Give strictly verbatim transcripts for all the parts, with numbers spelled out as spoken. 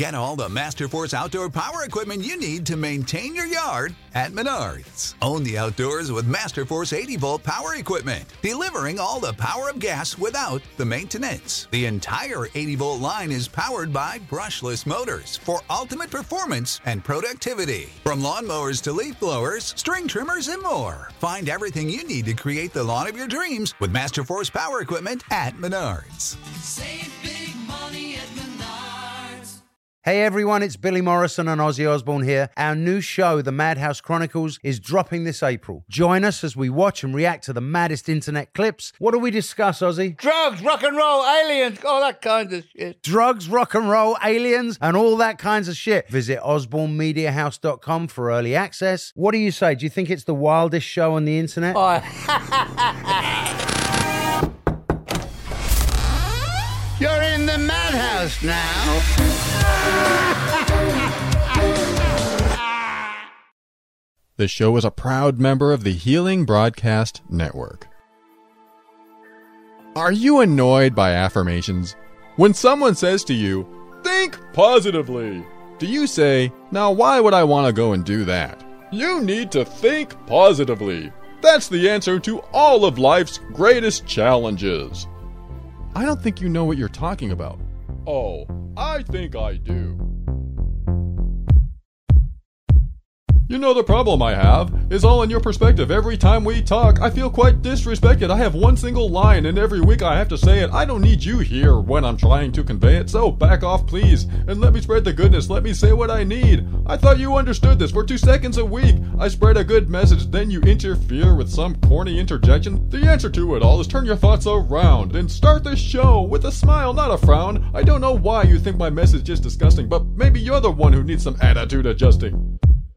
Get all the Masterforce outdoor power equipment you need to maintain your yard at Menards. Own the outdoors with Masterforce eighty volt power equipment, delivering all the power of gas without the maintenance. The entire eighty volt line is powered by brushless motors for ultimate performance and productivity. From lawnmowers to leaf blowers, string trimmers, and more. Find everything you need to create the lawn of your dreams with Masterforce power equipment at Menards. Save big money at Menards. Hey everyone, it's Billy Morrison and Ozzy Osbourne here. Our new show, The Madhouse Chronicles, is dropping this April. Join us as we watch and react to the maddest internet clips. What do we discuss, Ozzy? Drugs, rock and roll, aliens, all that kind of shit. Drugs, rock and roll, aliens, and all that kinds of shit. Visit osborne media house dot com for early access. What do you say? Do you think it's the wildest show on the internet? Oh. You're in the madhouse now. This show is a proud member of the Healing Broadcast Network. Are you annoyed by affirmations? When someone says to you, think positively, do you say, now why would I want to go and do that? You need to think positively. That's the answer to all of life's greatest challenges. I don't think you know what you're talking about. Oh, I think I do. You know, the problem I have is all in your perspective. Every time we talk, I feel quite disrespected. I have one single line, and every week I have to say it. I don't need you here when I'm trying to convey it, so back off, please, and let me spread the goodness. Let me say what I need. I thought you understood this. For two seconds a week, I spread a good message, then you interfere with some corny interjection. The answer to it all is turn your thoughts around and start the show with a smile, not a frown. I don't know why you think my message is disgusting, but maybe you're the one who needs some attitude adjusting.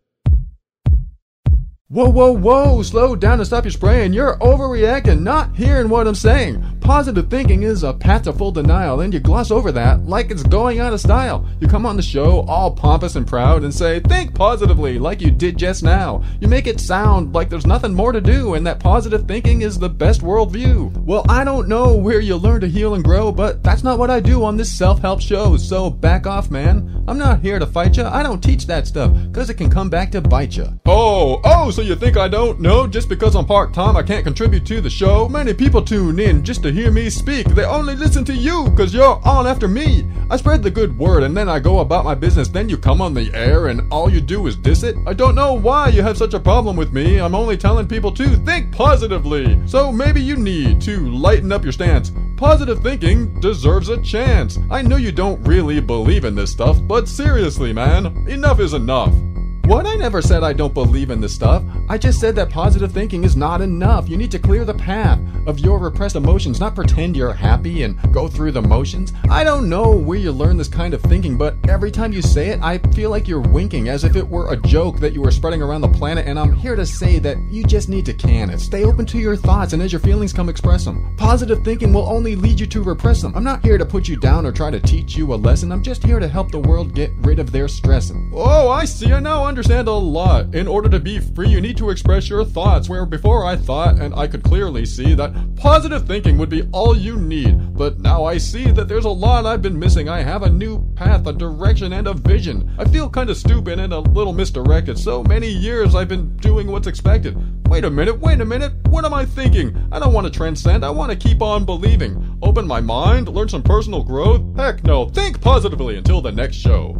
Whoa, whoa, whoa, slow down and stop your spraying. You're overreacting, not hearing what I'm saying. Positive thinking is a path to full denial, and you gloss over that like it's going out of style. You come on the show all pompous and proud and say, think positively, like you did just now. You make it sound like there's nothing more to do, and that positive thinking is the best worldview. Well, I don't know where you learn to heal and grow, but that's not what I do on this self-help show, so back off, man. I'm not here to fight you. I don't teach that stuff, because it can come back to bite you. Oh, oh, so you think I don't know? Just because I'm part-time, I can't contribute to the show? Many people tune in just to hear me speak. They only listen to you, because you're on after me. I spread the good word, and then I go about my business. Then you come on the air, and all you do is diss it? I don't know why you have such a problem with me. I'm only telling people to think positively. So maybe you need to lighten up your stance. Positive thinking deserves a chance. I know you don't really believe in this stuff, but seriously, man, enough is enough. What? I never said I don't believe in this stuff. I just said that positive thinking is not enough. You need to clear the path of your repressed emotions, not pretend you're happy and go through the motions. I don't know where you learn this kind of thinking, but every time you say it, I feel like you're winking as if it were a joke that you were spreading around the planet, and I'm here to say that you just need to can it. Stay open to your thoughts, and as your feelings come, express them. Positive thinking will only lead you to repress them. I'm not here to put you down or try to teach you a lesson. I'm just here to help the world get rid of their stressing. Oh, I see. I now understand a lot. In order to be free, you need to express your thoughts, where before I thought, and I could clearly see, that positive thinking would be all you need. But now I see that there's a lot I've been missing. I have a new path, a direction, and a vision. I feel kind of stupid and a little misdirected. So many years I've been doing what's expected. Wait a minute, wait a minute. What am I thinking? I don't want to transcend. I want to keep on believing. Open my mind, learn some personal growth. Heck no, think positively until the next show.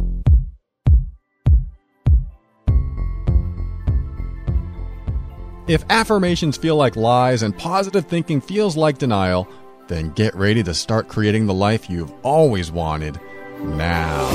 If affirmations feel like lies and positive thinking feels like denial, then get ready to start creating the life you've always wanted now.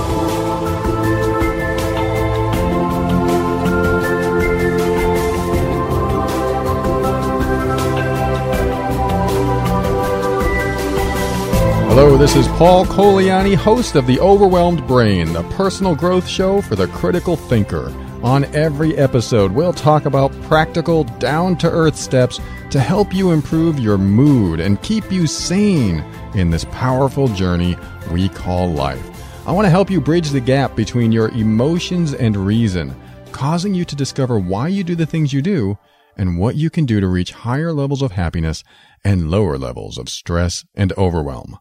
Hello, this is Paul Coliani, host of The Overwhelmed Brain, the personal growth show for the critical thinker. On every episode, we'll talk about practical, down-to-earth steps to help you improve your mood and keep you sane in this powerful journey we call life. I want to help you bridge the gap between your emotions and reason, causing you to discover why you do the things you do and what you can do to reach higher levels of happiness and lower levels of stress and overwhelm.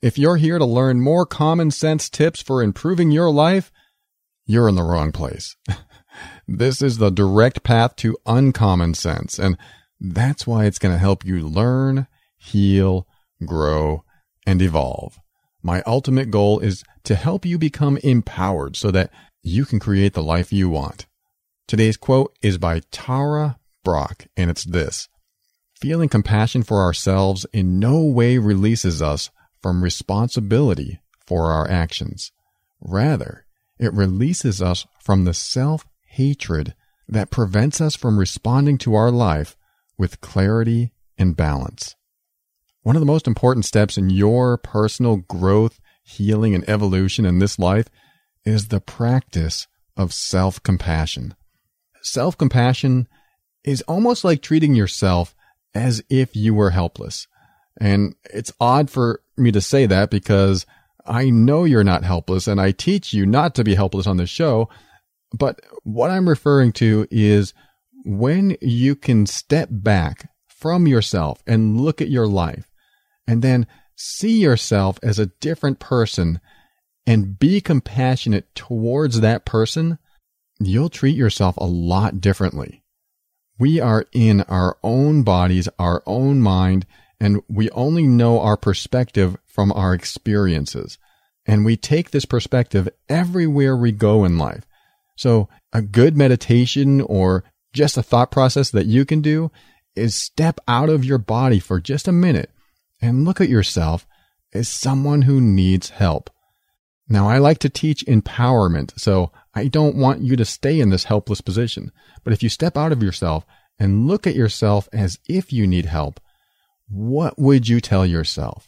If you're here to learn more common sense tips for improving your life, you're in the wrong place. This is the direct path to uncommon sense, and that's why it's going to help you learn, heal, grow, and evolve. My ultimate goal is to help you become empowered so that you can create the life you want. Today's quote is by Tara Brach, and it's this: "Feeling compassion for ourselves in no way releases us from responsibility for our actions. Rather, it releases us from the self-hatred that prevents us from responding to our life with clarity and balance." One of the most important steps in your personal growth, healing, and evolution in this life is the practice of self-compassion. Self-compassion is almost like treating yourself as if you were helpless. And it's odd for me to say that because I know you're not helpless, and I teach you not to be helpless on the show. But what I'm referring to is when you can step back from yourself and look at your life, and then see yourself as a different person and be compassionate towards that person, you'll treat yourself a lot differently. We are in our own bodies, our own mind, and we only know our perspective from our experiences. And we take this perspective everywhere we go in life. So a good meditation or just a thought process that you can do is step out of your body for just a minute and look at yourself as someone who needs help. Now, I like to teach empowerment, so I don't want you to stay in this helpless position. But if you step out of yourself and look at yourself as if you need help, what would you tell yourself?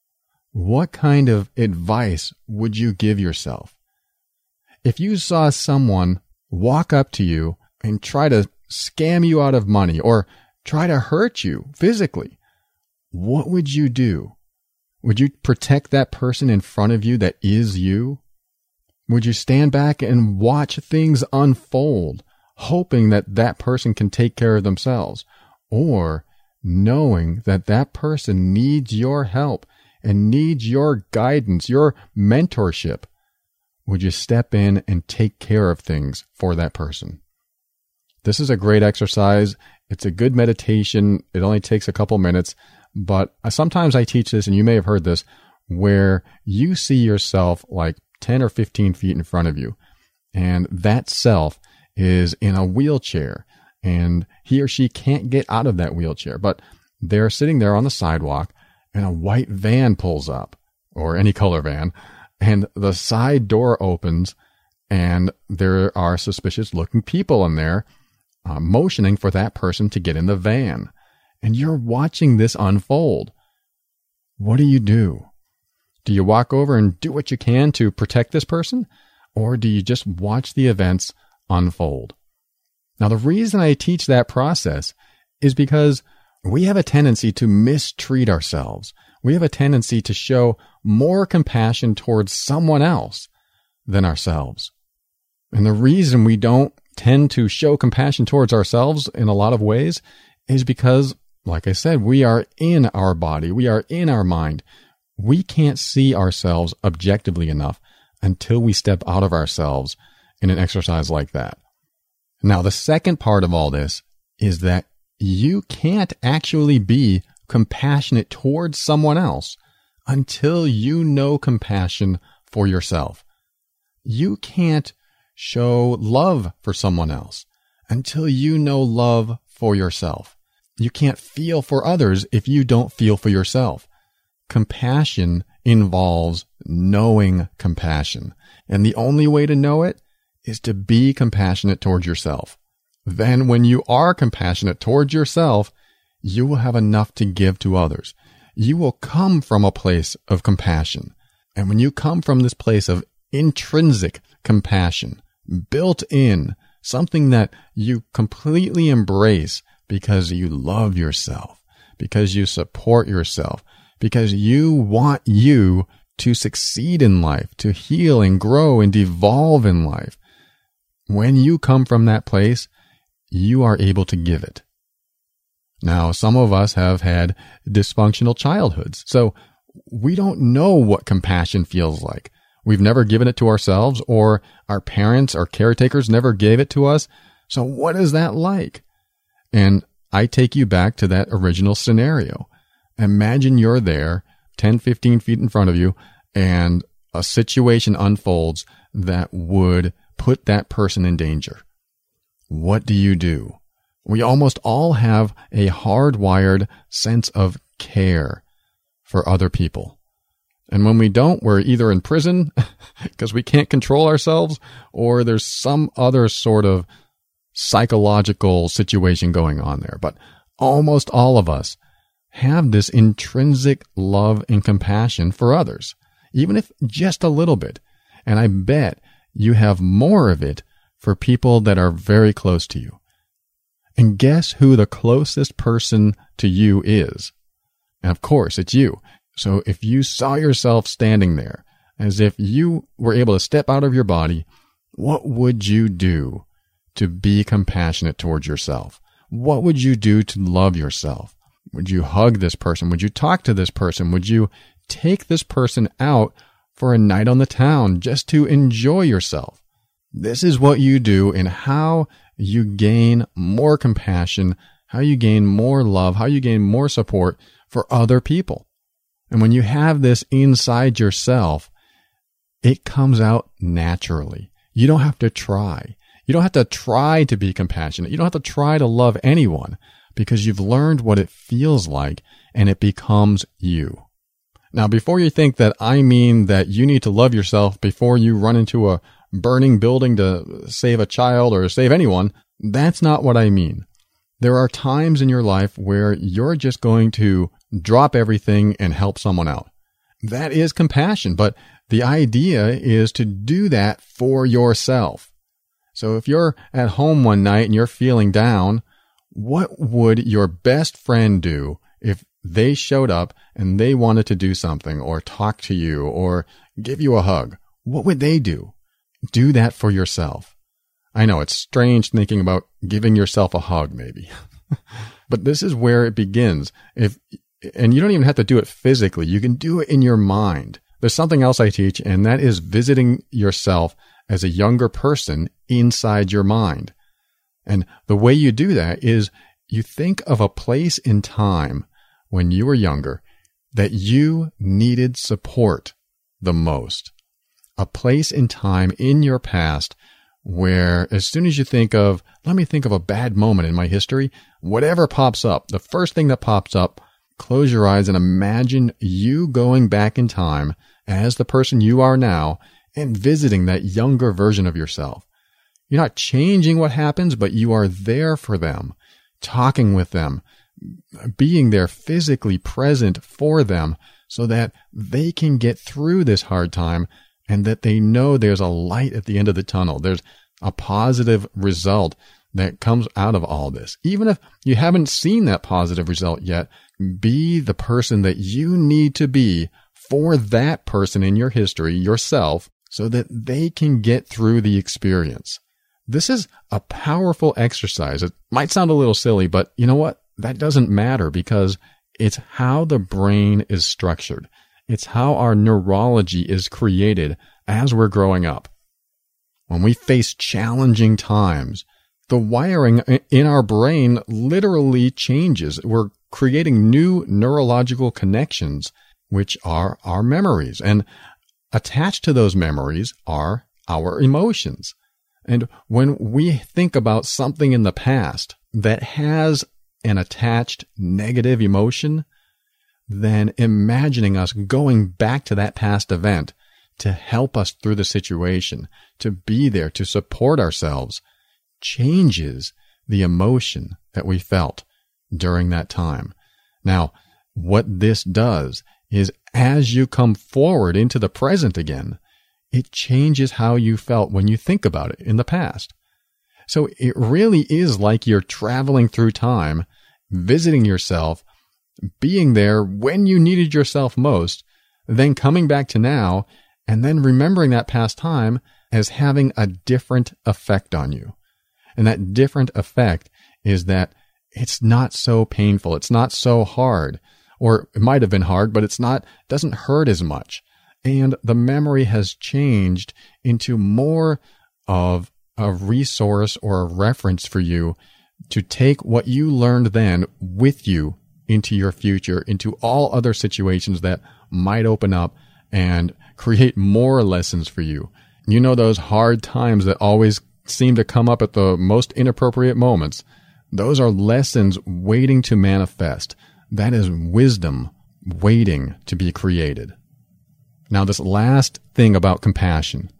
What kind of advice would you give yourself? If you saw someone walk up to you and try to scam you out of money or try to hurt you physically, what would you do? Would you protect that person in front of you that is you? Would you stand back and watch things unfold, hoping that that person can take care of themselves? Or knowing that that person needs your help and needs your guidance, your mentorship, would you step in and take care of things for that person? This is a great exercise. It's a good meditation. It only takes a couple minutes. But sometimes I teach this, and you may have heard this, where you see yourself like ten or fifteen feet in front of you, and that self is in a wheelchair, and he or she can't get out of that wheelchair, but they're sitting there on the sidewalk, and a white van pulls up, or any color van, and the side door opens, and there are suspicious-looking people in there uh, motioning for that person to get in the van. And you're watching this unfold. What do you do? Do you walk over and do what you can to protect this person? Or do you just watch the events unfold? Now, the reason I teach that process is because we have a tendency to mistreat ourselves. We have a tendency to show more compassion towards someone else than ourselves. And the reason we don't tend to show compassion towards ourselves in a lot of ways is because, like I said, we are in our body. We are in our mind. We can't see ourselves objectively enough until we step out of ourselves in an exercise like that. Now, the second part of all this is that you can't actually be compassionate towards someone else until you know compassion for yourself. You can't show love for someone else until you know love for yourself. You can't feel for others if you don't feel for yourself. Compassion involves knowing compassion. And the only way to know it is to be compassionate towards yourself. Then when you are compassionate towards yourself, you will have enough to give to others. You will come from a place of compassion. And when you come from this place of intrinsic compassion, built in, something that you completely embrace, because you love yourself, because you support yourself, because you want you to succeed in life, to heal and grow and evolve in life. When you come from that place, you are able to give it. Now, some of us have had dysfunctional childhoods. So we don't know what compassion feels like. We've never given it to ourselves, or our parents or caretakers never gave it to us. So what is that like? And I take you back to that original scenario. Imagine you're there, ten, fifteen feet in front of you, and a situation unfolds that would put that person in danger. What do you do? We almost all have a hardwired sense of care for other people. And when we don't, we're either in prison because we can't control ourselves, or there's some other sort of psychological situation going on there. But almost all of us have this intrinsic love and compassion for others, even if just a little bit. And I bet you have more of it for people that are very close to you. And guess who the closest person to you is? And of course, it's you. So if you saw yourself standing there as if you were able to step out of your body, what would you do to be compassionate towards yourself? What would you do to love yourself? Would you hug this person? Would you talk to this person? Would you take this person out for a night on the town just to enjoy yourself? This is what you do, and how you gain more compassion, how you gain more love, how you gain more support for other people. And when you have this inside yourself, it comes out naturally. You don't have to try. You don't have to try to be compassionate. You don't have to try to love anyone, because you've learned what it feels like, and it becomes you. Now, before you think that I mean that you need to love yourself before you run into a burning building to save a child or save anyone, that's not what I mean. There are times in your life where you're just going to drop everything and help someone out. That is compassion, but the idea is to do that for yourself. So if you're at home one night and you're feeling down, what would your best friend do if they showed up and they wanted to do something or talk to you or give you a hug? What would they do? Do that for yourself. I know it's strange thinking about giving yourself a hug, maybe. But this is where it begins. If and you don't even have to do it physically. You can do it in your mind. There's something else I teach, and that is visiting yourself as a younger person inside your mind. And the way you do that is you think of a place in time when you were younger that you needed support the most. A place in time in your past where as soon as you think of, let me think of a bad moment in my history, whatever pops up, the first thing that pops up, close your eyes and imagine you going back in time as the person you are now and visiting that younger version of yourself. You're not changing what happens, but you are there for them, talking with them, being there physically present for them so that they can get through this hard time and that they know there's a light at the end of the tunnel. There's a positive result that comes out of all this. Even if you haven't seen that positive result yet, be the person that you need to be for that person in your history, yourself, so that they can get through the experience. This is a powerful exercise. It might sound a little silly, but you know what? That doesn't matter because it's how the brain is structured. It's how our neurology is created as we're growing up. When we face challenging times, the wiring in our brain literally changes. We're creating new neurological connections, which are our memories. And attached to those memories are our emotions. And when we think about something in the past that has an attached negative emotion, then imagining us going back to that past event to help us through the situation, to be there, to support ourselves, changes the emotion that we felt during that time. Now, what this does is as you come forward into the present again, it changes how you felt when you think about it in the past. So it really is like you're traveling through time, visiting yourself, being there when you needed yourself most, then coming back to now, and then remembering that past time as having a different effect on you. And that different effect is that it's not so painful. It's not so hard. or it might have been hard, but it's not, doesn't hurt as much. And the memory has changed into more of a resource or a reference for you to take what you learned then with you into your future, into all other situations that might open up and create more lessons for you. You know, those hard times that always seem to come up at the most inappropriate moments. Those are lessons waiting to manifest. That is wisdom waiting to be created. Now, this last thing about compassion.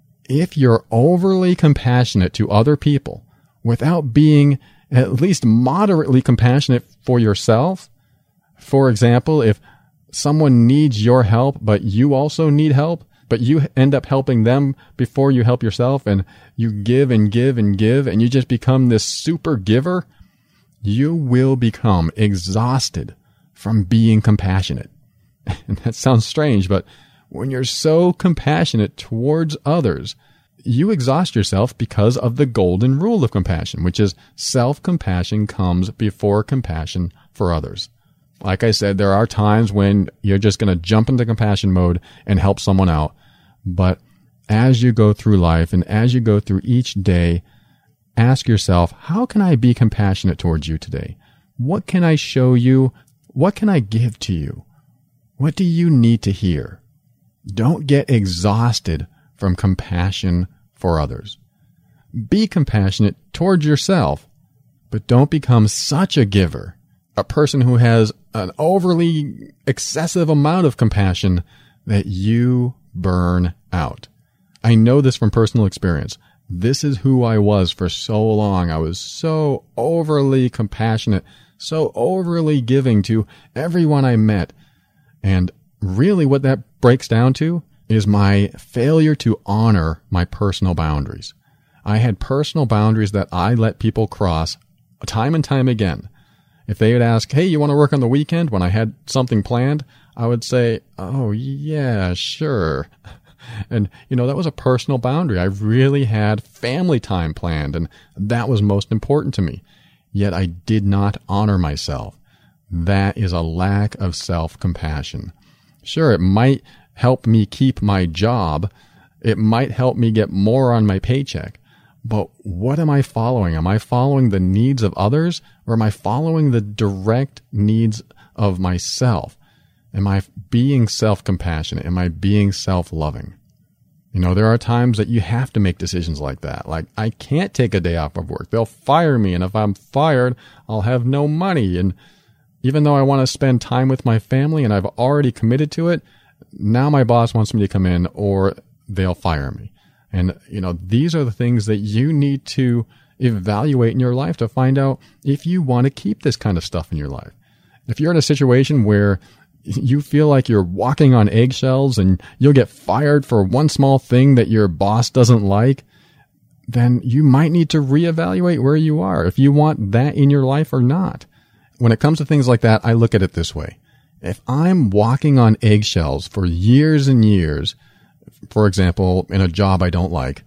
If you're overly compassionate to other people without being at least moderately compassionate for yourself, for example, if someone needs your help, but you also need help, but you end up helping them before you help yourself, and you give and give and give, and you just become this super giver, you will become exhausted from being compassionate. And that sounds strange, but when you're so compassionate towards others, you exhaust yourself because of the golden rule of compassion, which is self-compassion comes before compassion for others. Like I said, there are times when you're just going to jump into compassion mode and help someone out. But as you go through life and as you go through each day, ask yourself, how can I be compassionate towards you today? What can I show you? What can I give to you? What do you need to hear? Don't get exhausted from compassion for others. Be compassionate towards yourself, but don't become such a giver, a person who has an overly excessive amount of compassion that you burn out. I know this from personal experience. This is who I was for so long. I was so overly compassionate, so overly giving to everyone I met. And really what that breaks down to is my failure to honor my personal boundaries. I had personal boundaries that I let people cross time and time again. If they would ask, hey, you want to work on the weekend when I had something planned? I would say, oh, yeah, sure. And, you know, that was a personal boundary. I really had family time planned, and that was most important to me. Yet I did not honor myself. That is a lack of self-compassion. Sure, it might help me keep my job. It might help me get more on my paycheck. But what am I following? Am I following the needs of others, or am I following the direct needs of myself? Am I being self-compassionate? Am I being self-loving? You know, there are times that you have to make decisions like that. Like, I can't take a day off of work. They'll fire me, and if I'm fired, I'll have no money. And even though I want to spend time with my family and I've already committed to it, now my boss wants me to come in or they'll fire me. And, you know, these are the things that you need to evaluate in your life to find out if you want to keep this kind of stuff in your life. If you're in a situation where you feel like you're walking on eggshells and you'll get fired for one small thing that your boss doesn't like, then you might need to reevaluate where you are, if you want that in your life or not. When it comes to things like that, I look at it this way. If I'm walking on eggshells for years and years, for example, in a job I don't like,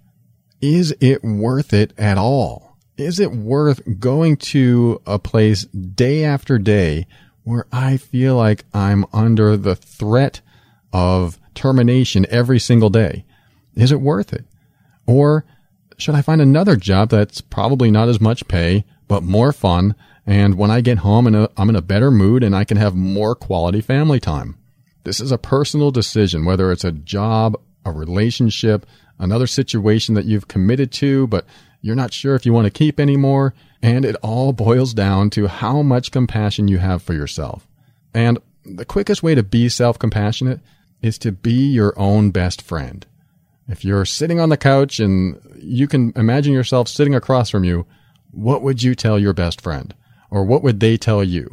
is it worth it at all? Is it worth going to a place day after day where I feel like I'm under the threat of termination every single day? Is it worth it? Or should I find another job that's probably not as much pay, but more fun, and when I get home and I'm in a better mood and I can have more quality family time? This is a personal decision, whether it's a job, a relationship, another situation that you've committed to, but you're not sure if you want to keep anymore. And it all boils down to how much compassion you have for yourself. And the quickest way to be self-compassionate is to be your own best friend. If you're sitting on the couch and you can imagine yourself sitting across from you, what would you tell your best friend? Or what would they tell you?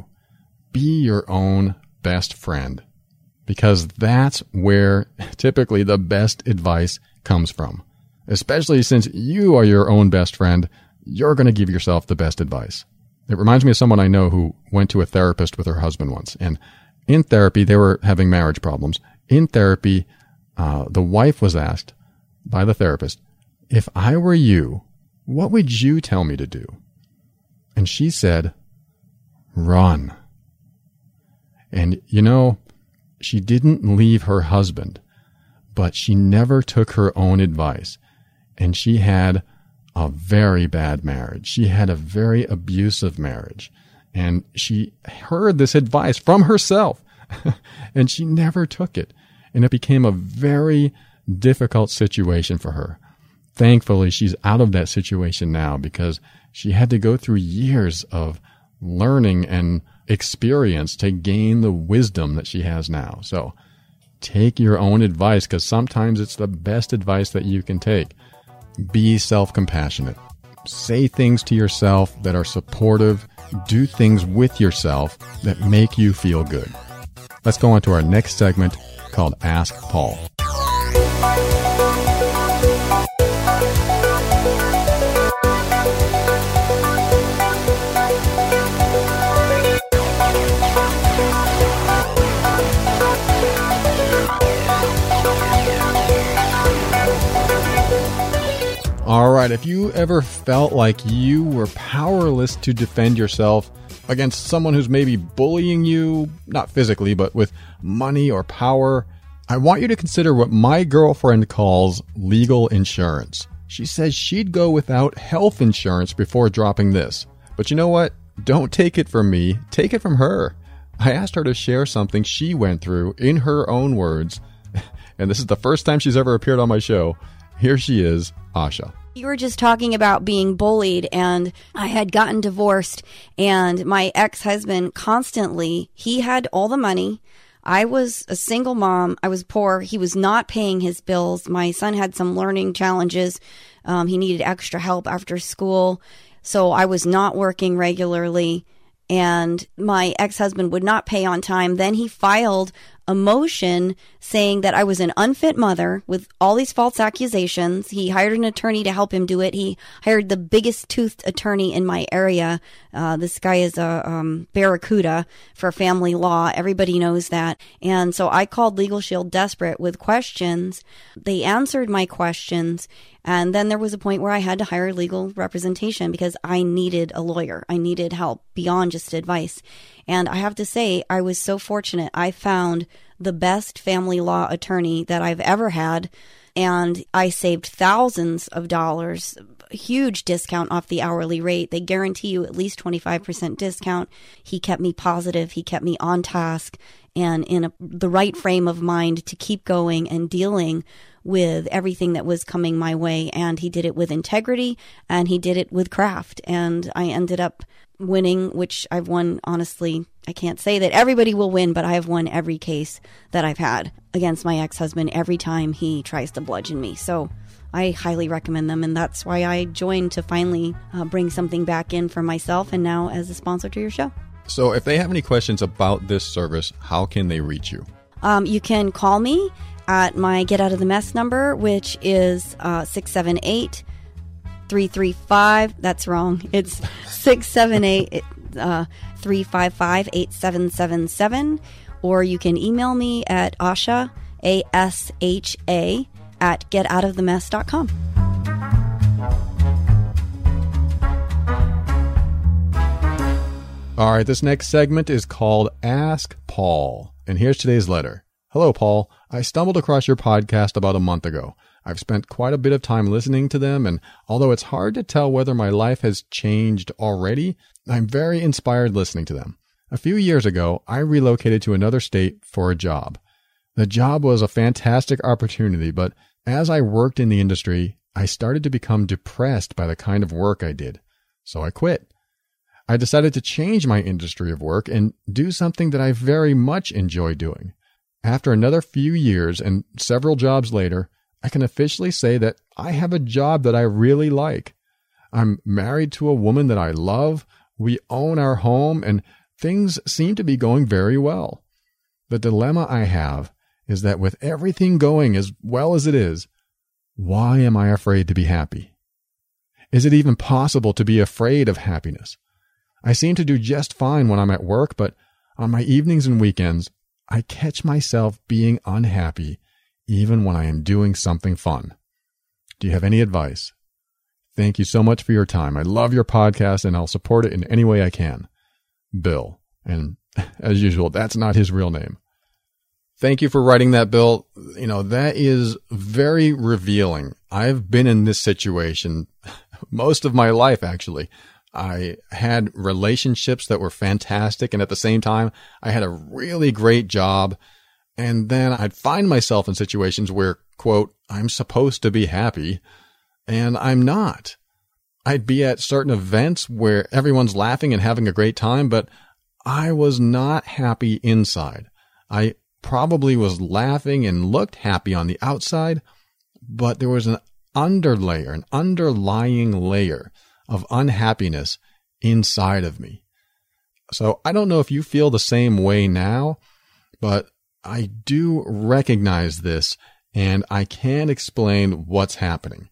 Be your own best friend. Because that's where typically the best advice comes from. Especially since you are your own best friend, you're going to give yourself the best advice. It reminds me of someone I know who went to a therapist with her husband once. And in therapy, they were having marriage problems. In therapy, uh, the wife was asked by the therapist, if I were you, what would you tell me to do? And she said, run. And, you know, she didn't leave her husband, but she never took her own advice. And she had a very bad marriage. She had a very abusive marriage. And she heard this advice from herself, and she never took it. And it became a very difficult situation for her. Thankfully, she's out of that situation now because she had to go through years of learning and experience to gain the wisdom that she has now. So take your own advice, because sometimes it's the best advice that you can take. Be self-compassionate. Say things to yourself that are supportive. Do things with yourself that make you feel good. Let's go on to our next segment called Ask Paul. All right, if you ever felt like you were powerless to defend yourself against someone who's maybe bullying you, not physically, but with money or power, I want you to consider what my girlfriend calls legal insurance. She says she'd go without health insurance before dropping this. But you know what? Don't take it from me. Take it from her. I asked her to share something she went through in her own words, and this is the first time she's ever appeared on my show. Here she is, Asha. You were just talking about being bullied, and I had gotten divorced, and my ex-husband constantly, he had all the money. I was a single mom. I was poor. He was not paying his bills. My son had some learning challenges. Um, he needed extra help after school. So I was not working regularly, and my ex-husband would not pay on time. Then he filed a motion saying that I was an unfit mother with all these false accusations. He hired an attorney to help him do it. He hired the biggest toothed attorney in my area. Uh, this guy is a um, barracuda for family law. Everybody knows that. And so I called Legal Shield desperate with questions. They answered my questions. And then there was a point where I had to hire legal representation because I needed a lawyer. I needed help beyond just advice. And I have to say, I was so fortunate. I found the best family law attorney that I've ever had, and I saved thousands of dollars, a huge discount off the hourly rate. They guarantee you at least twenty-five percent discount. He kept me positive. He kept me on task and in a, the right frame of mind to keep going and dealing with everything that was coming my way. And he did it with integrity, and he did it with craft. And I ended up winning, which I've won, honestly. I can't say that everybody will win, but I have won every case that I've had against my ex-husband every time he tries to bludgeon me. So I highly recommend them, and that's why I joined to finally uh, bring something back in for myself and now as a sponsor to your show. So if they have any questions about this service, how can they reach you? Um, you can call me at my Get Out of the Mess number, which is uh, six seven eight, three three five. That's wrong. It's six seven eight, three five five, eight seven seven seven. Or you can email me at Asha, A S H A, at get out of the mess dot com. All right, this next segment is called Ask Paul. And here's today's letter. Hello, Paul. I stumbled across your podcast about a month ago. I've spent quite a bit of time listening to them, and although it's hard to tell whether my life has changed already, I'm very inspired listening to them. A few years ago, I relocated to another state for a job. The job was a fantastic opportunity, but as I worked in the industry, I started to become depressed by the kind of work I did. So I quit. I decided to change my industry of work and do something that I very much enjoy doing. After another few years and several jobs later, I can officially say that I have a job that I really like. I'm married to a woman that I love, we own our home, and things seem to be going very well. The dilemma I have is that with everything going as well as it is, why am I afraid to be happy? Is it even possible to be afraid of happiness? I seem to do just fine when I'm at work, but on my evenings and weekends, I catch myself being unhappy even when I am doing something fun. Do you have any advice? Thank you so much for your time. I love your podcast, and I'll support it in any way I can. Bill. And As usual, that's not his real name. Thank you for writing that, Bill. You know, that is very revealing. I've been in this situation most of my life, actually. I had relationships that were fantastic, and at the same time, I had a really great job. And then I'd find myself in situations where, quote, I'm supposed to be happy, and I'm not. I'd be at certain events where everyone's laughing and having a great time, but I was not happy inside. I probably was laughing and looked happy on the outside, but there was an underlayer, an underlying layer of unhappiness inside of me. So I don't know if you feel the same way now, but I do recognize this, and I can't explain what's happening.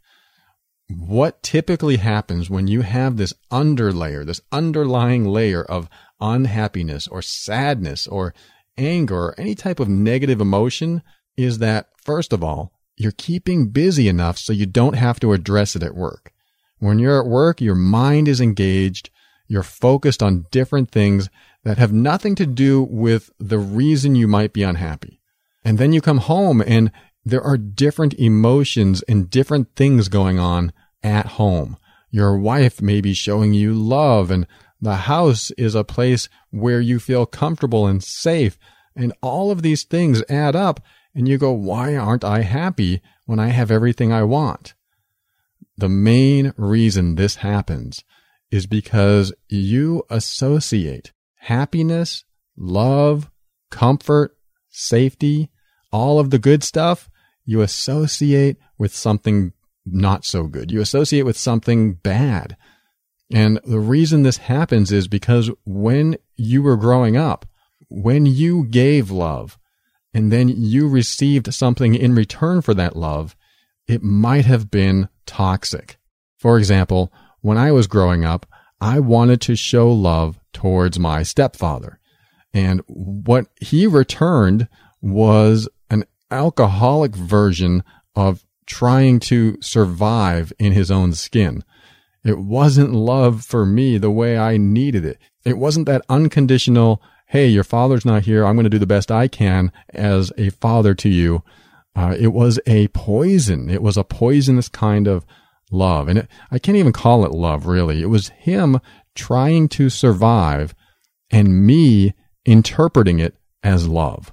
What typically happens when you have this underlayer, this underlying layer of unhappiness or sadness or anger or any type of negative emotion is that, first of all, you're keeping busy enough so you don't have to address it at work. When you're at work, your mind is engaged. You're focused on different things that have nothing to do with the reason you might be unhappy. And then you come home and there are different emotions and different things going on at home. Your wife may be showing you love, and the house is a place where you feel comfortable and safe. And all of these things add up, and you go, why aren't I happy when I have everything I want? The main reason this happens is because you associate happiness, love, comfort, safety, all of the good stuff, you associate with something not so good. You associate with something bad. And the reason this happens is because when you were growing up, when you gave love, and then you received something in return for that love, it might have been toxic. For example, when I was growing up, I wanted to show love towards my stepfather. And what he returned was an alcoholic version of trying to survive in his own skin. It wasn't love for me the way I needed it. It wasn't that unconditional, hey, your father's not here, I'm going to do the best I can as a father to you. Uh, it was a poison. It was a poisonous kind of love. And it, I can't even call it love, really. It was him trying to survive and me interpreting it as love.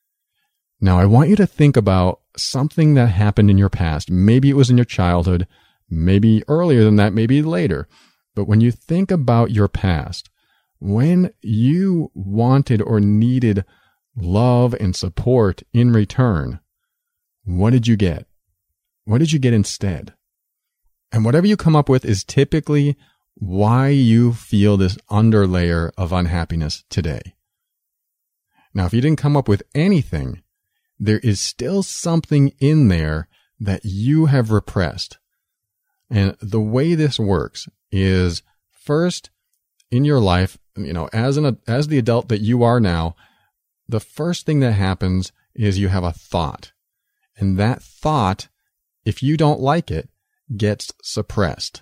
Now, I want you to think about something that happened in your past. Maybe it was in your childhood, maybe earlier than that, maybe later. But when you think about your past, when you wanted or needed love and support in return, what did you get? What did you get instead? And whatever you come up with is typically why you feel this underlayer of unhappiness today. Now, if you didn't come up with anything, there is still something in there that you have repressed. And the way this works is, first, in your life, you know, as an as the adult that you are now, the first thing that happens is you have a thought. And that thought, if you don't like it, gets suppressed.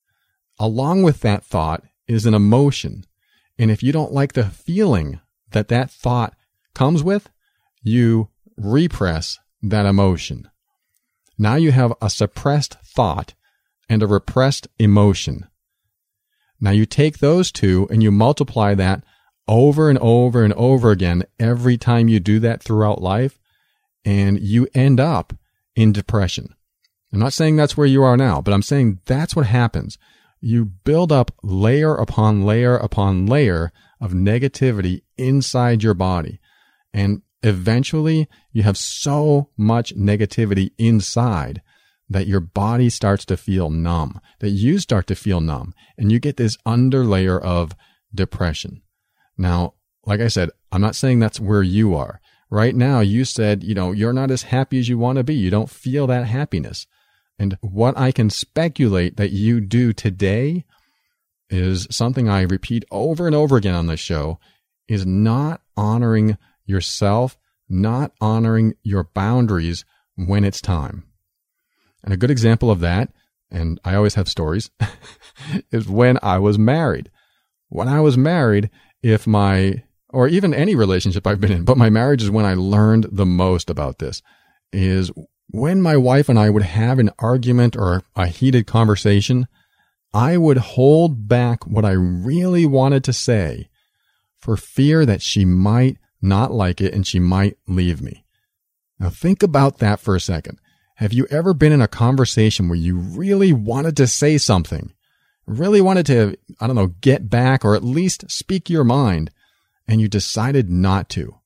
Along with that thought is an emotion. And if you don't like the feeling that that thought comes with, you repress that emotion. Now you have a suppressed thought and a repressed emotion. Now you take those two and you multiply that over and over and over again every time you do that throughout life, and you end up in depression. I'm not saying that's where you are now, but I'm saying that's what happens. You build up layer upon layer upon layer of negativity inside your body. And eventually you have so much negativity inside that your body starts to feel numb, that you start to feel numb, and you get this underlayer of depression. Now, like I said, I'm not saying that's where you are. Right now, you said, you know, you're not as happy as you want to be. You don't feel that happiness. And what I can speculate that you do today is something I repeat over and over again on this show, is not honoring yourself, not honoring your boundaries when it's time. And a good example of that, and I always have stories, is when I was married. When I was married, if my or even any relationship I've been in, but my marriage is when I learned the most about this, is when my wife and I would have an argument or a heated conversation, I would hold back what I really wanted to say for fear that she might not like it and she might leave me. Now think about that for a second. Have you ever been in a conversation where you really wanted to say something, really wanted to, I don't know, get back or at least speak your mind, and you decided not to?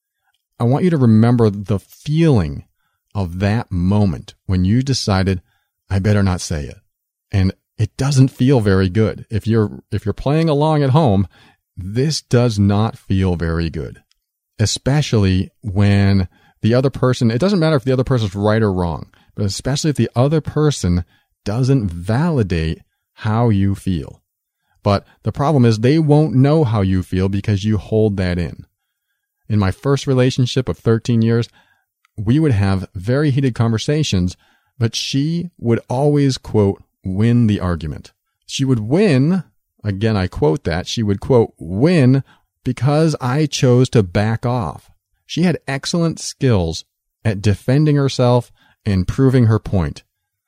I want you to remember the feeling of that moment when you decided, I better not say it. And it doesn't feel very good. If you're, if you're playing along at home, this does not feel very good, especially when the other person, it doesn't matter if the other person's right or wrong, but especially if the other person doesn't validate how you feel. But the problem is they won't know how you feel because you hold that in. In my first relationship of thirteen years, we would have very heated conversations, but she would always, quote, win the argument. She would win, again, I quote that, she would, quote, win because I chose to back off. She had excellent skills at defending herself and proving her point.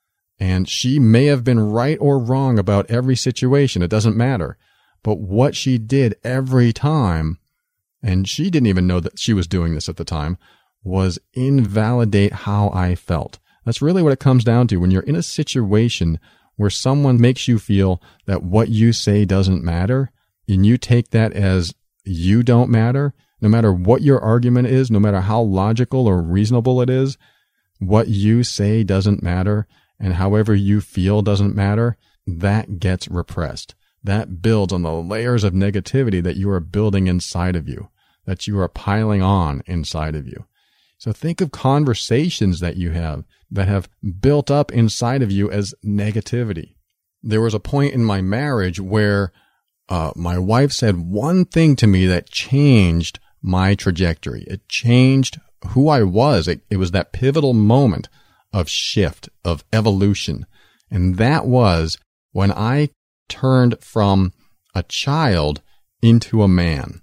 And she may have been right or wrong about every situation. It doesn't matter. But what she did every time, and she didn't even know that she was doing this at the time, was invalidate how I felt. That's really what it comes down to. When you're in a situation where someone makes you feel that what you say doesn't matter, and you take that as you don't matter, no matter what your argument is, no matter how logical or reasonable it is, what you say doesn't matter, and however you feel doesn't matter, that gets repressed. That builds on the layers of negativity that you are building inside of you, that you are piling on inside of you. So think of conversations that you have that have built up inside of you as negativity. There was a point in my marriage where uh, my wife said one thing to me that changed my trajectory. It changed who I was. It, it was that pivotal moment of shift, of evolution. And that was when I turned from a child into a man.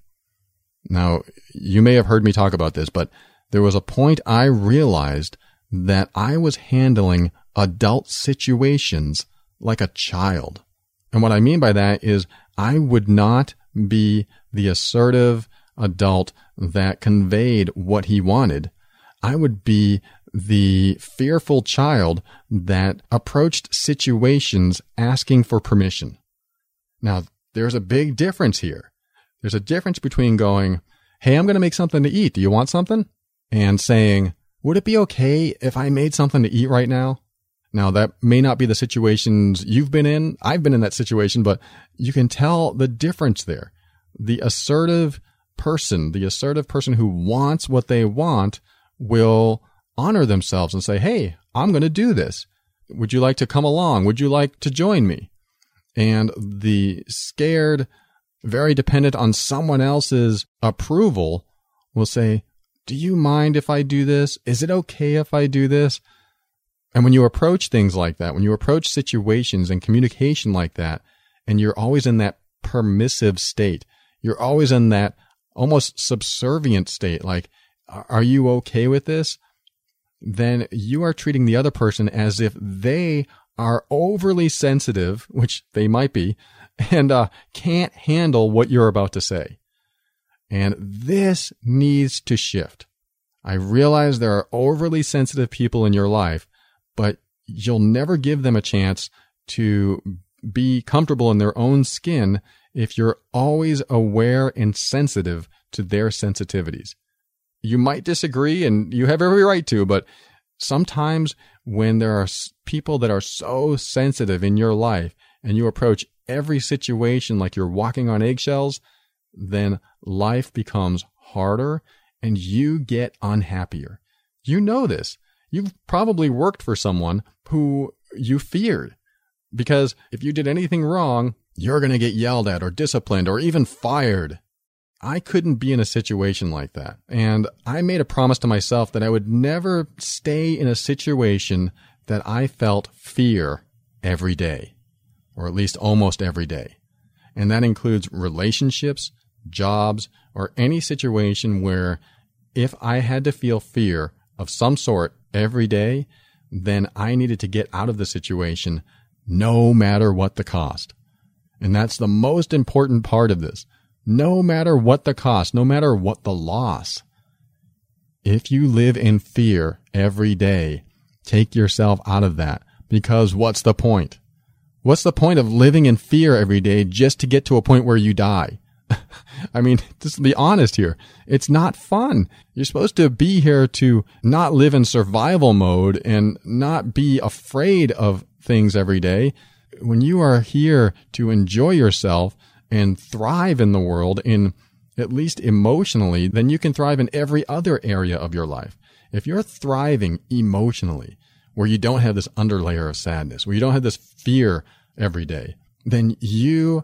Now, you may have heard me talk about this, but there was a point I realized that I was handling adult situations like a child. And what I mean by that is I would not be the assertive adult that conveyed what he wanted. I would be the fearful child that approached situations asking for permission. Now, there's a big difference here. There's a difference between going, hey, I'm going to make something to eat. Do you want something? And saying, would it be okay if I made something to eat right now? Now, that may not be the situations you've been in. I've been in that situation, but you can tell the difference there. The assertive person, the assertive person who wants what they want will honor themselves and say, hey, I'm going to do this. Would you like to come along? Would you like to join me? And the scared, very dependent on someone else's approval will say, do you mind if I do this? Is it okay if I do this? And when you approach things like that, when you approach situations and communication like that, and you're always in that permissive state, you're always in that almost subservient state, like, are you okay with this? Then you are treating the other person as if they are overly sensitive, which they might be, and uh, can't handle what you're about to say. And this needs to shift. I realize there are overly sensitive people in your life, but you'll never give them a chance to be comfortable in their own skin if you're always aware and sensitive to their sensitivities. You might disagree, and you have every right to, but sometimes when there are people that are so sensitive in your life and you approach every situation like you're walking on eggshells, then life becomes harder and you get unhappier. You know this. You've probably worked for someone who you feared because if you did anything wrong, you're going to get yelled at or disciplined or even fired. I couldn't be in a situation like that. And I made a promise to myself that I would never stay in a situation that I felt fear every day, or at least almost every day. And that includes relationships, jobs, or any situation where if I had to feel fear of some sort every day, then I needed to get out of the situation no matter what the cost. And that's the most important part of this. No matter what the cost, no matter what the loss. If you live in fear every day, take yourself out of that, because what's the point? What's the point of living in fear every day just to get to a point where you die? I mean, just to be honest here, it's not fun. You're supposed to be here to not live in survival mode and not be afraid of things every day. When you are here to enjoy yourself and thrive in the world, in at least emotionally, then you can thrive in every other area of your life. If you're thriving emotionally, where you don't have this underlayer of sadness, where you don't have this fear every day, then you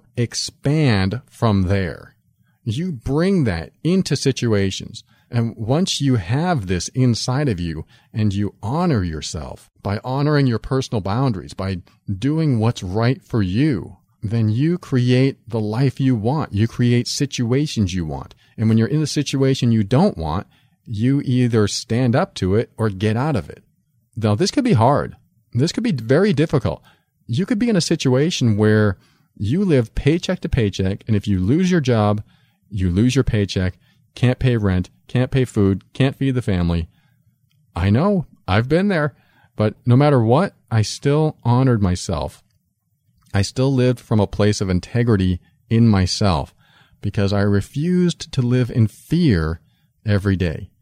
expand from there. You bring that into situations. And once you have this inside of you and you honor yourself by honoring your personal boundaries, by doing what's right for you, then you create the life you want. You create situations you want. And when you're in a situation you don't want, you either stand up to it or get out of it. Now, this could be hard. This could be very difficult. You could be in a situation where you live paycheck to paycheck, and if you lose your job, you lose your paycheck, can't pay rent, can't pay food, can't feed the family. I know, I've been there, but no matter what, I still honored myself. I still lived from a place of integrity in myself because I refused to live in fear every day.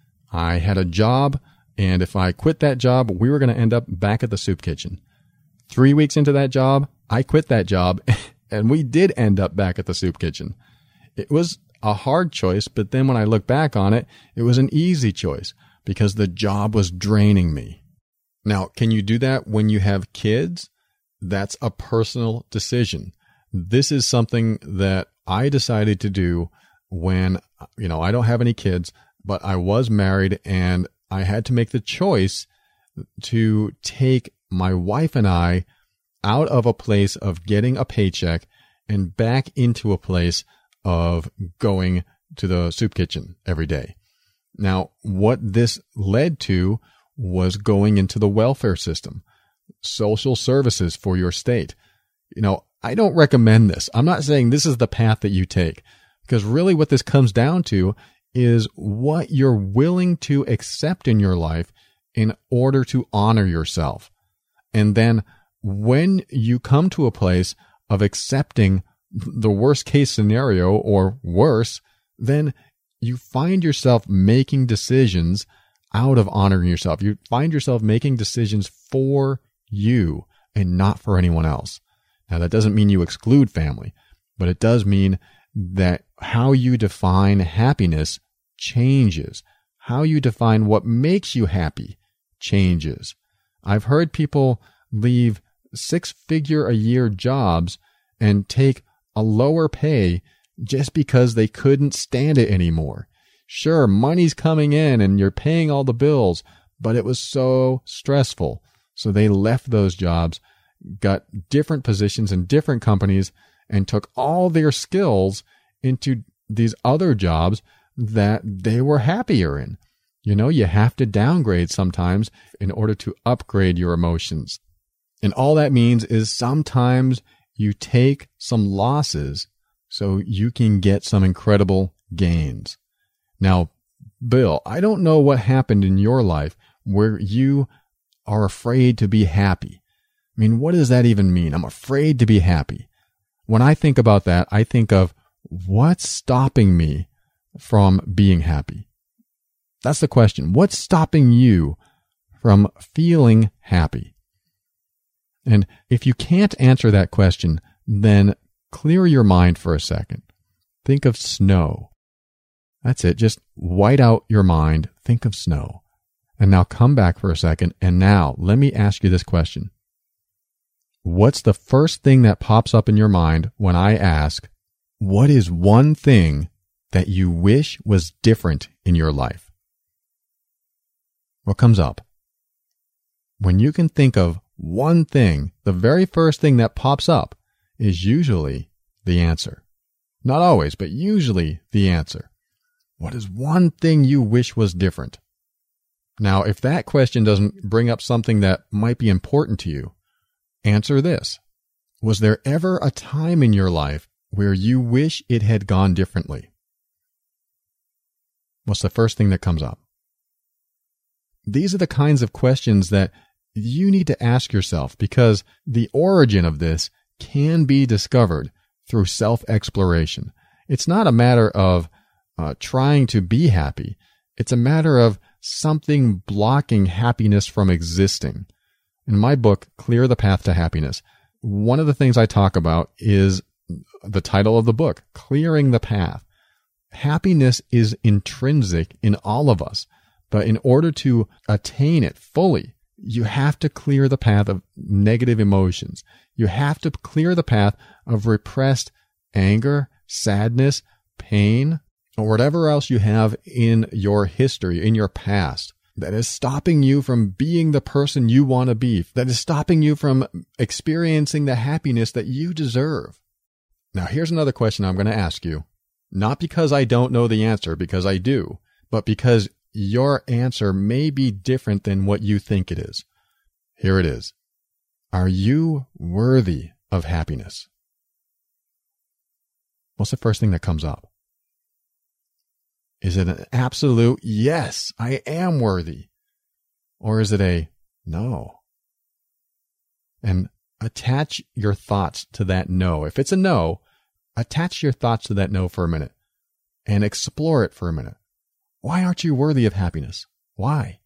I had a job, and if I quit that job, we were going to end up back at the soup kitchen. Three weeks into that job, I quit that job, and we did end up back at the soup kitchen. It was a hard choice, but then when I look back on it, it was an easy choice because the job was draining me. Now, can you do that when you have kids? That's a personal decision. This is something that I decided to do when, you know, I don't have any kids, but I was married and I had to make the choice to take my wife and I out of a place of getting a paycheck and back into a place of going to the soup kitchen every day. Now, what this led to was going into the welfare system, social services for your state. You know, I don't recommend this. I'm not saying this is the path that you take, because really what this comes down to is what you're willing to accept in your life in order to honor yourself. And then when you come to a place of accepting the worst case scenario or worse, then you find yourself making decisions out of honoring yourself. You find yourself making decisions for you and not for anyone else. Now, that doesn't mean you exclude family, but it does mean that how you define happiness changes. How you define what makes you happy changes. I've heard people leave six-figure-a-year jobs and take a lower pay just because they couldn't stand it anymore. Sure, money's coming in and you're paying all the bills, but it was so stressful. So they left those jobs, got different positions in different companies, and took all their skills into these other jobs that they were happier in. You know, you have to downgrade sometimes in order to upgrade your emotions. And all that means is sometimes you take some losses so you can get some incredible gains. Now, Bill, I don't know what happened in your life where you are afraid to be happy. I mean, what does that even mean? I'm afraid to be happy. When I think about that, I think of what's stopping me from being happy? That's the question. What's stopping you from feeling happy? And if you can't answer that question, then clear your mind for a second. Think of snow. That's it. Just white out your mind. Think of snow. And now come back for a second. And now let me ask you this question. What's the first thing that pops up in your mind when I ask, what is one thing that you wish was different in your life? What comes up? When you can think of one thing, the very first thing that pops up is usually the answer. Not always, but usually the answer. What is one thing you wish was different? Now, if that question doesn't bring up something that might be important to you, answer this. Was there ever a time in your life where you wish it had gone differently? What's the first thing that comes up? These are the kinds of questions that you need to ask yourself, because the origin of this can be discovered through self-exploration. It's not a matter of uh, trying to be happy. It's a matter of something blocking happiness from existing. In my book, Clear the Path to Happiness, one of the things I talk about is the title of the book, Clearing the Path. Happiness is intrinsic in all of us, but in order to attain it fully, you have to clear the path of negative emotions. You have to clear the path of repressed anger, sadness, pain, or whatever else you have in your history, in your past, that is stopping you from being the person you want to be, that is stopping you from experiencing the happiness that you deserve. Now, here's another question I'm going to ask you, not because I don't know the answer, because I do, but because your answer may be different than what you think it is. Here it is. Are you worthy of happiness? What's the first thing that comes up? Is it an absolute, yes, I am worthy? Or is it a no? And attach your thoughts to that no. If it's a no, attach your thoughts to that no for a minute and explore it for a minute. Why aren't you worthy of happiness? Why?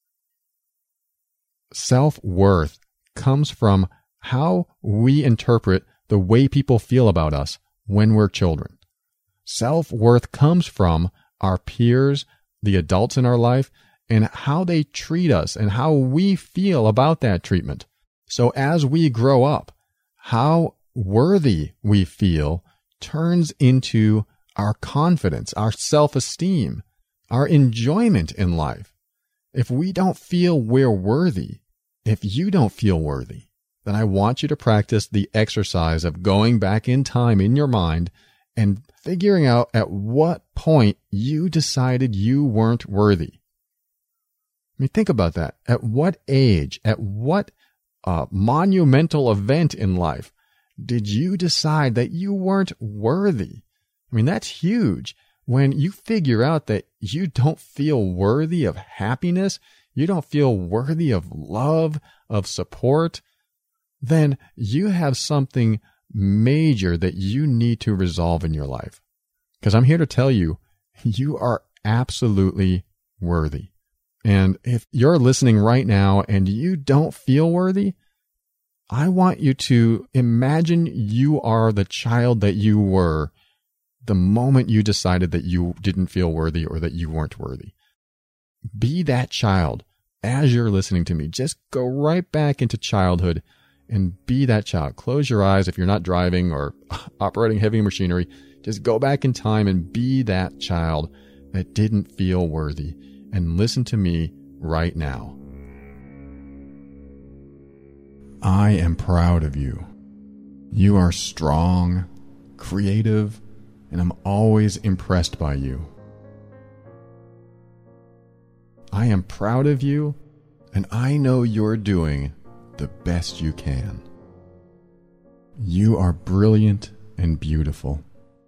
Self-worth comes from how we interpret the way people feel about us when we're children. Self-worth comes from our peers, the adults in our life, and how they treat us and how we feel about that treatment. So as we grow up, how worthy we feel turns into our confidence, our self-esteem, our enjoyment in life. If we don't feel we're worthy, if you don't feel worthy, then I want you to practice the exercise of going back in time in your mind and figuring out at what point you decided you weren't worthy. I mean, think about that. At what age, at what uh, monumental event in life did you decide that you weren't worthy? I mean, that's huge. When you figure out that you don't feel worthy of happiness, you don't feel worthy of love, of support, then you have something major that you need to resolve in your life. Because I'm here to tell you, you are absolutely worthy. And if you're listening right now and you don't feel worthy, I want you to imagine you are the child that you were the moment you decided that you didn't feel worthy or that you weren't worthy. Be that child as you're listening to me. Just go right back into childhood and be that child. Close your eyes if you're not driving or operating heavy machinery. Just go back in time and be that child that didn't feel worthy. And listen to me right now. I am proud of you. You are strong, creative, and I'm always impressed by you. I am proud of you, and I know you're doing the best you can. You are brilliant and beautiful.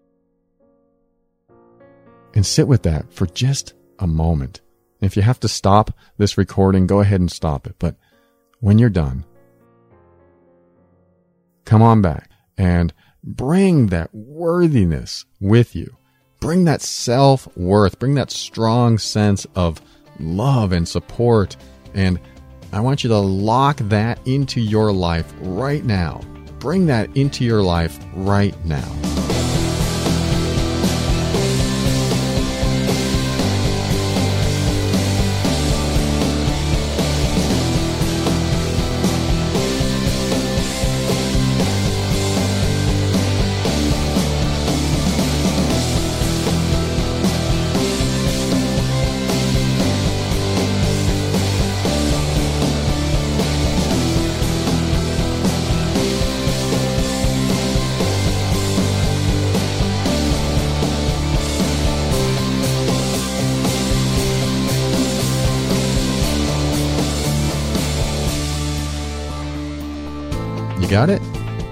And sit with that for just a moment. If you have to stop this recording, go ahead and stop it. But when you're done, come on back and bring that worthiness with you. Bring that self-worth. Bring that strong sense of love and support. And I want you to lock that into your life right now. Bring that into your life right now. got it?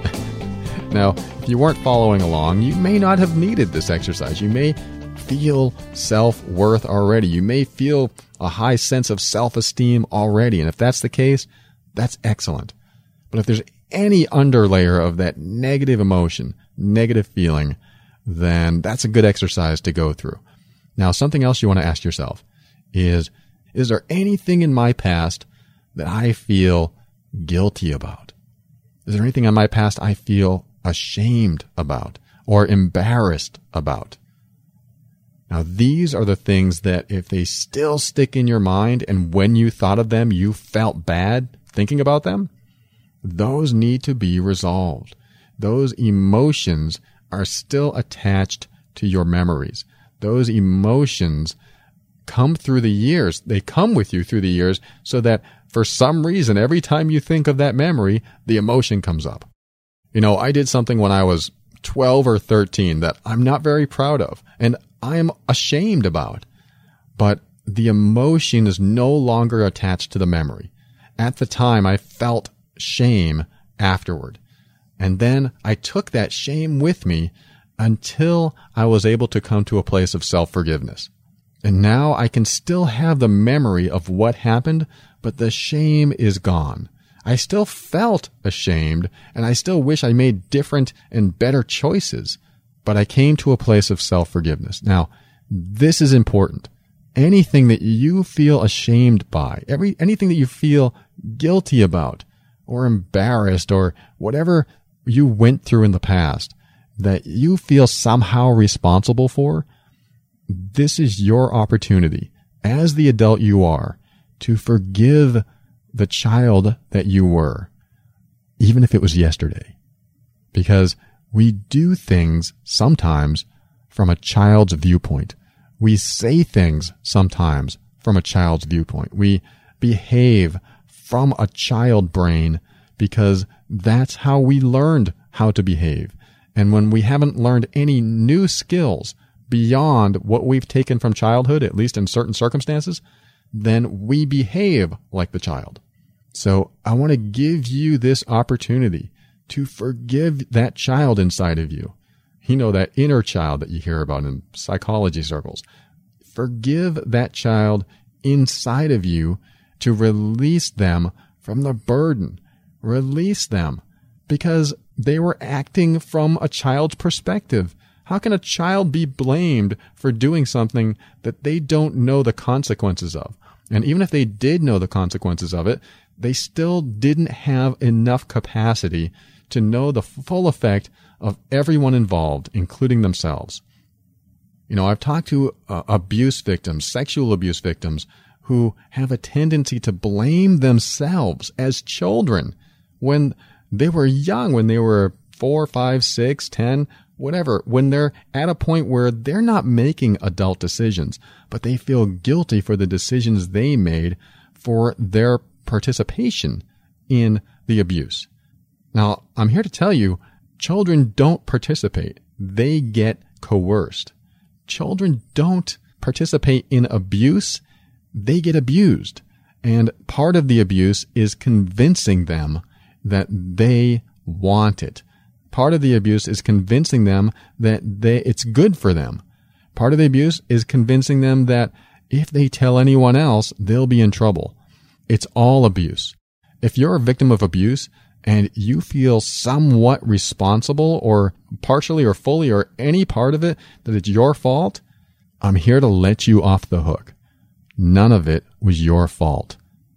Now, if you weren't following along, you may not have needed this exercise. You may feel self-worth already. You may feel a high sense of self-esteem already. And if that's the case, that's excellent. But if there's any underlayer of that negative emotion, negative feeling, then that's a good exercise to go through. Now, something else you want to ask yourself is, is there anything in my past that I feel guilty about? Is there anything in my past I feel ashamed about or embarrassed about? Now, these are the things that if they still stick in your mind and when you thought of them, you felt bad thinking about them, those need to be resolved. Those emotions are still attached to your memories. Those emotions come through the years. They come with you through the years so that for some reason, every time you think of that memory, the emotion comes up. You know, I did something when I was twelve or thirteen that I'm not very proud of and I'm ashamed about. But the emotion is no longer attached to the memory. At the time, I felt shame afterward. And then I took that shame with me until I was able to come to a place of self-forgiveness. And now I can still have the memory of what happened, but the shame is gone. I still felt ashamed, and I still wish I made different and better choices, but I came to a place of self-forgiveness. Now, this is important. Anything that you feel ashamed by, every anything that you feel guilty about, or embarrassed, or whatever you went through in the past that you feel somehow responsible for, this is your opportunity as the adult you are to forgive the child that you were, even if it was yesterday. Because we do things sometimes from a child's viewpoint. We say things sometimes from a child's viewpoint. We behave from a child brain because that's how we learned how to behave. And when we haven't learned any new skills beyond what we've taken from childhood, at least in certain circumstances, then we behave like the child. So I want to give you this opportunity to forgive that child inside of you. You know, that inner child that you hear about in psychology circles. Forgive that child inside of you to release them from the burden. Release them because they were acting from a child's perspective. How can a child be blamed for doing something that they don't know the consequences of? And even if they did know the consequences of it, they still didn't have enough capacity to know the full effect of everyone involved, including themselves. You know, I've talked to uh, abuse victims, sexual abuse victims, who have a tendency to blame themselves as children when they were young, when they were four, five, six, ten, whatever, when they're at a point where they're not making adult decisions, but they feel guilty for the decisions they made for their participation in the abuse. Now, I'm here to tell you, children don't participate. They get coerced. Children don't participate in abuse. They get abused. And part of the abuse is convincing them that they want it. Part of the abuse is convincing them that they, it's good for them. Part of the abuse is convincing them that if they tell anyone else, they'll be in trouble. It's all abuse. If you're a victim of abuse and you feel somewhat responsible or partially or fully or any part of it that it's your fault, I'm here to let you off the hook. None of it was your fault.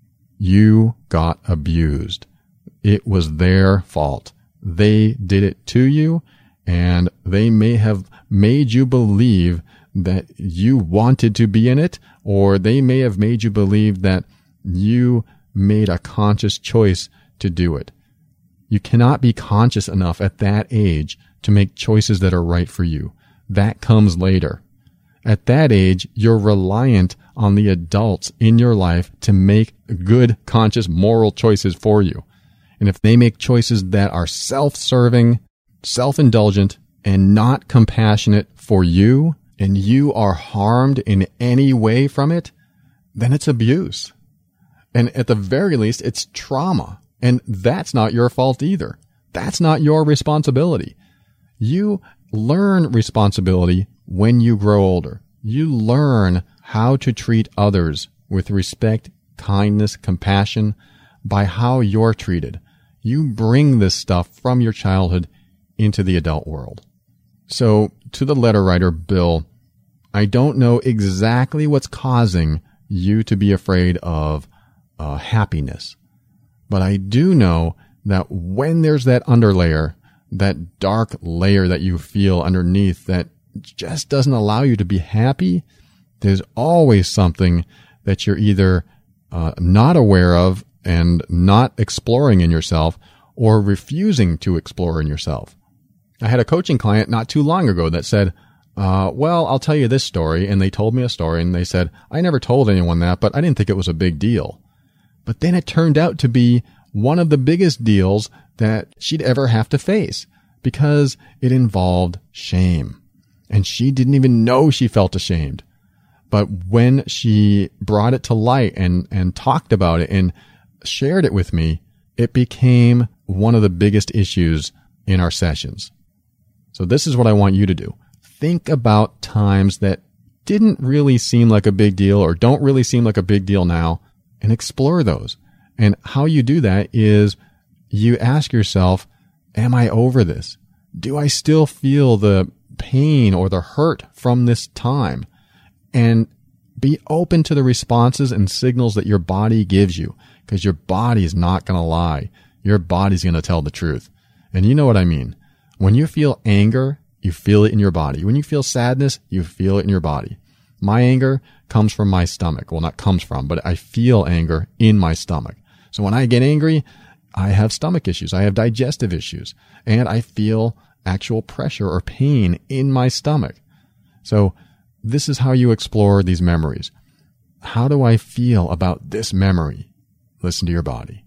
You got abused. It was their fault. They did it to you, and they may have made you believe that you wanted to be in it, or they may have made you believe that you made a conscious choice to do it. You cannot be conscious enough at that age to make choices that are right for you. That comes later. At that age, you're reliant on the adults in your life to make good, conscious, moral choices for you. And if they make choices that are self-serving, self-indulgent, and not compassionate for you, and you are harmed in any way from it, then it's abuse. And at the very least, it's trauma. And that's not your fault either. That's not your responsibility. You learn responsibility when you grow older. You learn how to treat others with respect, kindness, compassion by how you're treated. You bring this stuff from your childhood into the adult world. So, to the letter writer, Bill, I don't know exactly what's causing you to be afraid of uh, happiness, but I do know that when there's that underlayer, that dark layer that you feel underneath that just doesn't allow you to be happy, there's always something that you're either uh, not aware of and not exploring in yourself or refusing to explore in yourself. I had a coaching client not too long ago that said, uh, well, I'll tell you this story. And they told me a story and they said, I never told anyone that, but I didn't think it was a big deal. But then it turned out to be one of the biggest deals that she'd ever have to face because it involved shame. And she didn't even know she felt ashamed. But when she brought it to light and, and talked about it and shared it with me, it became one of the biggest issues in our sessions. So this is what I want you to do. Think about times that didn't really seem like a big deal or don't really seem like a big deal now and explore those. And how you do that is you ask yourself, am I over this? Do I still feel the pain or the hurt from this time? And be open to the responses and signals that your body gives you, because your body is not going to lie. Your body's going to tell the truth. And you know what I mean. When you feel anger, you feel it in your body. When you feel sadness, you feel it in your body. My anger comes from my stomach. Well, not comes from, but I feel anger in my stomach. So when I get angry, I have stomach issues. I have digestive issues. And I feel actual pressure or pain in my stomach. So this is how you explore these memories. How do I feel about this memory? Listen to your body.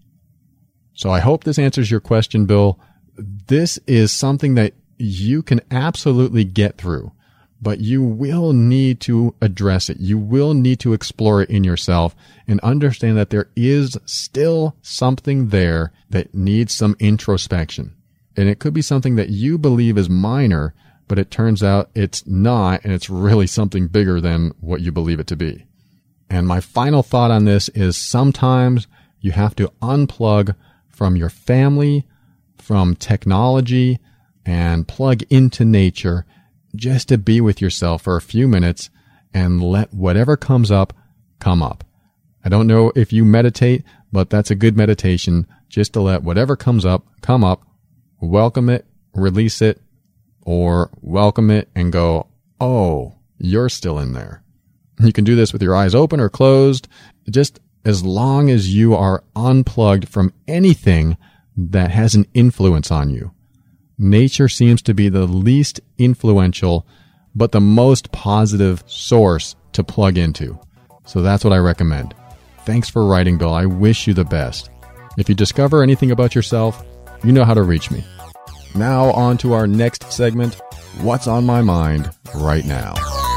So I hope this answers your question, Bill. This is something that you can absolutely get through, but you will need to address it. You will need to explore it in yourself and understand that there is still something there that needs some introspection. And it could be something that you believe is minor, but it turns out it's not, and it's really something bigger than what you believe it to be. And my final thought on this is sometimes you have to unplug from your family, from technology, and plug into nature just to be with yourself for a few minutes and let whatever comes up, come up. I don't know if you meditate, but that's a good meditation, just to let whatever comes up, come up, welcome it, release it, or welcome it and go, oh, you're still in there. You can do this with your eyes open or closed, just as long as you are unplugged from anything that has an influence on you. Nature seems to be the least influential, but the most positive source to plug into. So that's what I recommend. Thanks for writing, Bill. I wish you the best. If you discover anything about yourself, you know how to reach me. Now on to our next segment, What's on My Mind Right Now.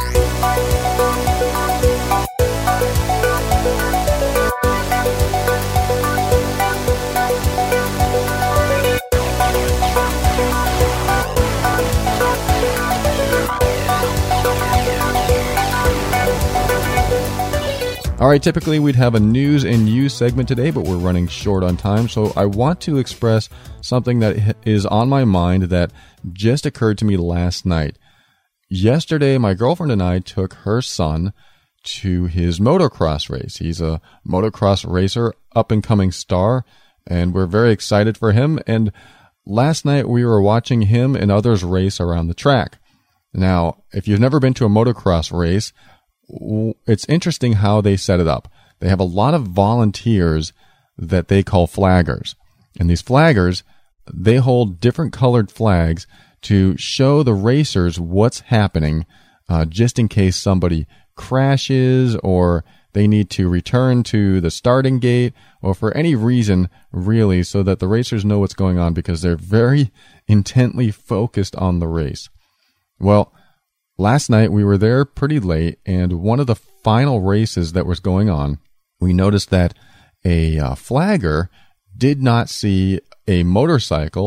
All right, typically we'd have a news and news segment today, but we're running short on time. So I want to express something that is on my mind that just occurred to me last night. Yesterday, my girlfriend and I took her son to his motocross race. He's a motocross racer, up-and-coming star, and we're very excited for him. And last night we were watching him and others race around the track. Now, if you've never been to a motocross race, it's interesting how they set it up. They have a lot of volunteers that they call flaggers. And these flaggers, they hold different colored flags to show the racers what's happening, uh, just in case somebody crashes or they need to return to the starting gate or for any reason, really, so that the racers know what's going on because they're very intently focused on the race. Well, last night we were there pretty late, and one of the final races that was going on, we noticed that a uh, flagger did not see a motorcycle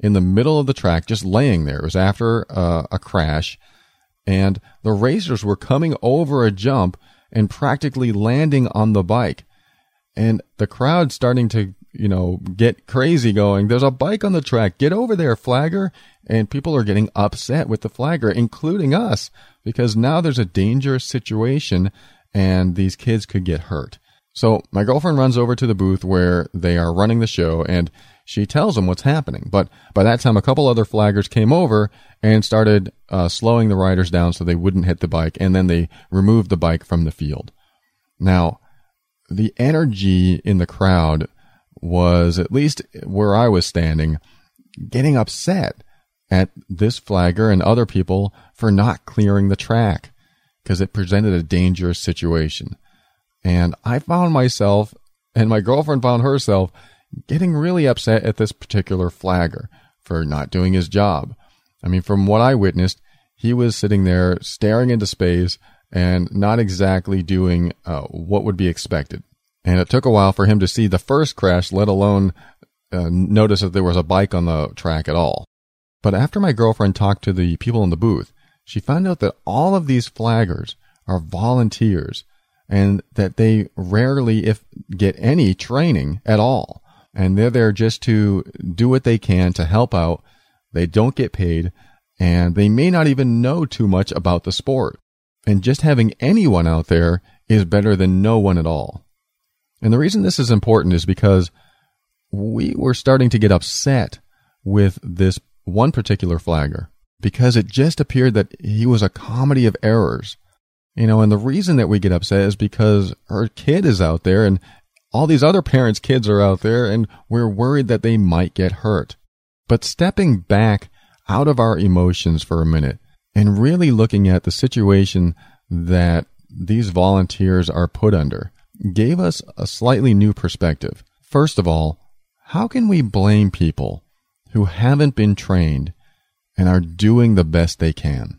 in the middle of the track, just laying there. It was after uh, a crash, and the racers were coming over a jump and practically landing on the bike. And the crowd starting to, you know, get crazy going, there's a bike on the track, get over there, flagger. And people are getting upset with the flagger, including us, because now there's a dangerous situation and these kids could get hurt. So my girlfriend runs over to the booth where they are running the show, and she tells them what's happening. But by that time, a couple other flaggers came over and started uh, slowing the riders down so they wouldn't hit the bike, and then they removed the bike from the field. Now, the energy in the crowd was, at least where I was standing, getting upset at this flagger and other people for not clearing the track because it presented a dangerous situation. And I found myself, and my girlfriend found herself, getting really upset at this particular flagger for not doing his job. I mean, from what I witnessed, he was sitting there staring into space and not exactly doing uh, what would be expected. And it took a while for him to see the first crash, let alone uh, notice that there was a bike on the track at all. But after my girlfriend talked to the people in the booth, she found out that all of these flaggers are volunteers and that they rarely, if get any, training at all. And they're there just to do what they can to help out. They don't get paid, and they may not even know too much about the sport. And just having anyone out there is better than no one at all. And the reason this is important is because we were starting to get upset with this one particular flagger because it just appeared that he was a comedy of errors. You know, and the reason that we get upset is because our kid is out there and all these other parents' kids are out there, and we're worried that they might get hurt. But stepping back out of our emotions for a minute and really looking at the situation that these volunteers are put under gave us a slightly new perspective. First of all, how can we blame people who haven't been trained and are doing the best they can?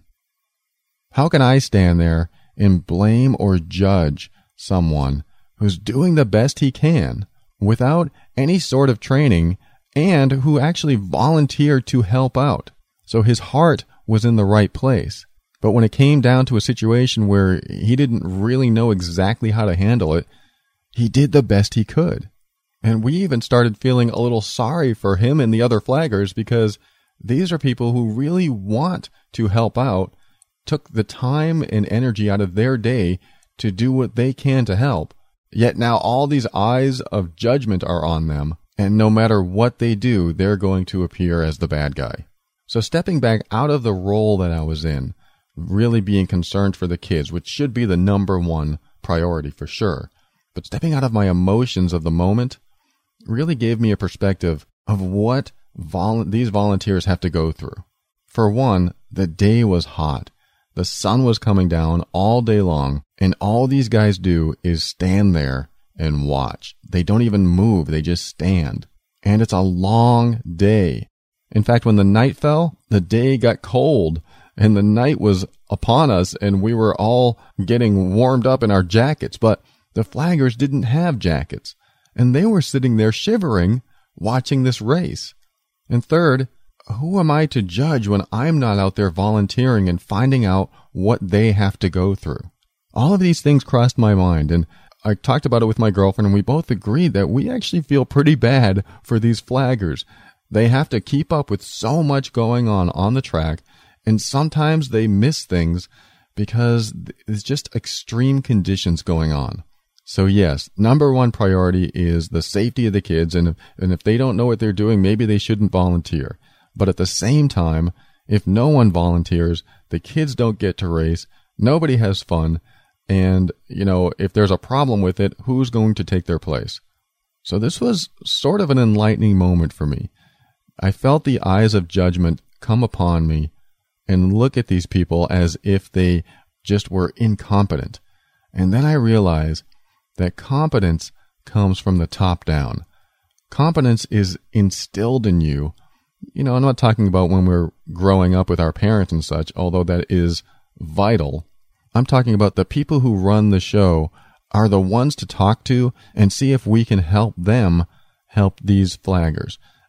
How can I stand there and blame or judge someone who's doing the best he can without any sort of training and who actually volunteered to help out? So his heart was in the right place. But when it came down to a situation where he didn't really know exactly how to handle it, he did the best he could. And we even started feeling a little sorry for him and the other flaggers because these are people who really want to help out, took the time and energy out of their day to do what they can to help. Yet now all these eyes of judgment are on them, and no matter what they do, they're going to appear as the bad guy. So stepping back out of the role that I was in, really being concerned for the kids, which should be the number one priority for sure, but stepping out of my emotions of the moment really gave me a perspective of what vol- these volunteers have to go through. For one, the day was hot. The sun was coming down all day long, and all these guys do is stand there and watch. They don't even move, they just stand. And it's a long day. In fact, when the night fell, the day got cold, and the night was upon us, and we were all getting warmed up in our jackets, but the flaggers didn't have jackets, and they were sitting there shivering, watching this race. And third, who am I to judge when I'm not out there volunteering and finding out what they have to go through? All of these things crossed my mind, and I talked about it with my girlfriend, and we both agreed that we actually feel pretty bad for these flaggers. They have to keep up with so much going on on the track, and sometimes they miss things because it's just extreme conditions going on. So yes, number one priority is the safety of the kids, and if, and if they don't know what they're doing, maybe they shouldn't volunteer. But at the same time, if no one volunteers, the kids don't get to race, nobody has fun, and, you know, if there's a problem with it, who's going to take their place? So this was sort of an enlightening moment for me. I felt the eyes of judgment come upon me and look at these people as if they just were incompetent. And then I realized that competence comes from the top down. Competence is instilled in you. You know, I'm not talking about when we're growing up with our parents and such, although that is vital. I'm talking about the people who run the show are the ones to talk to and see if we can help them help these flaggers.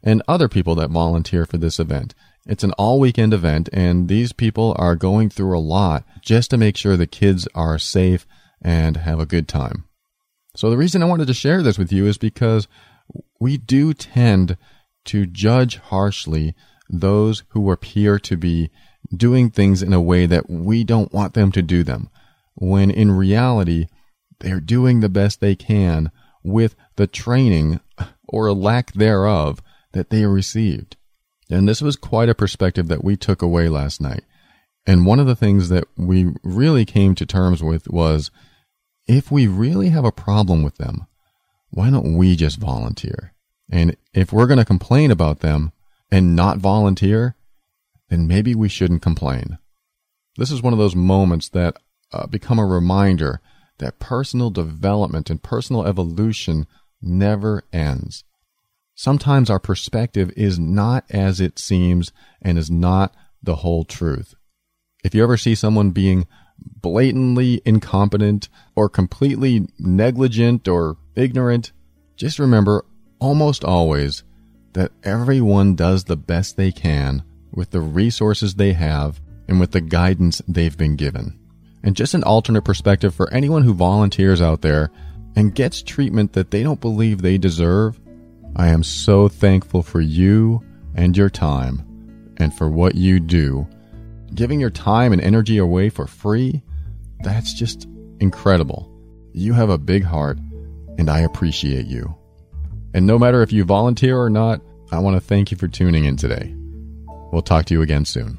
and other people that volunteer for this event. It's an all-weekend event, and these people are going through a lot just to make sure the kids are safe and have a good time. So the reason I wanted to share this with you is because we do tend to judge harshly those who appear to be doing things in a way that we don't want them to do them, when in reality, they're doing the best they can with the training or lack thereof that they received. And this was quite a perspective that we took away last night. And one of the things that we really came to terms with was, if we really have a problem with them, why don't we just volunteer? And if we're going to complain about them and not volunteer, then maybe we shouldn't complain. This is one of those moments that uh, become a reminder that personal development and personal evolution never ends. Sometimes our perspective is not as it seems and is not the whole truth. If you ever see someone being blatantly incompetent or completely negligent or ignorant, just remember almost always that everyone does the best they can with the resources they have and with the guidance they've been given. And just an alternate perspective for anyone who volunteers out there and gets treatment that they don't believe they deserve, I am so thankful for you and your time and for what you do. Giving your time and energy away for free, that's just incredible. You have a big heart, and I appreciate you. And no matter if you volunteer or not, I want to thank you for tuning in today. We'll talk to you again soon.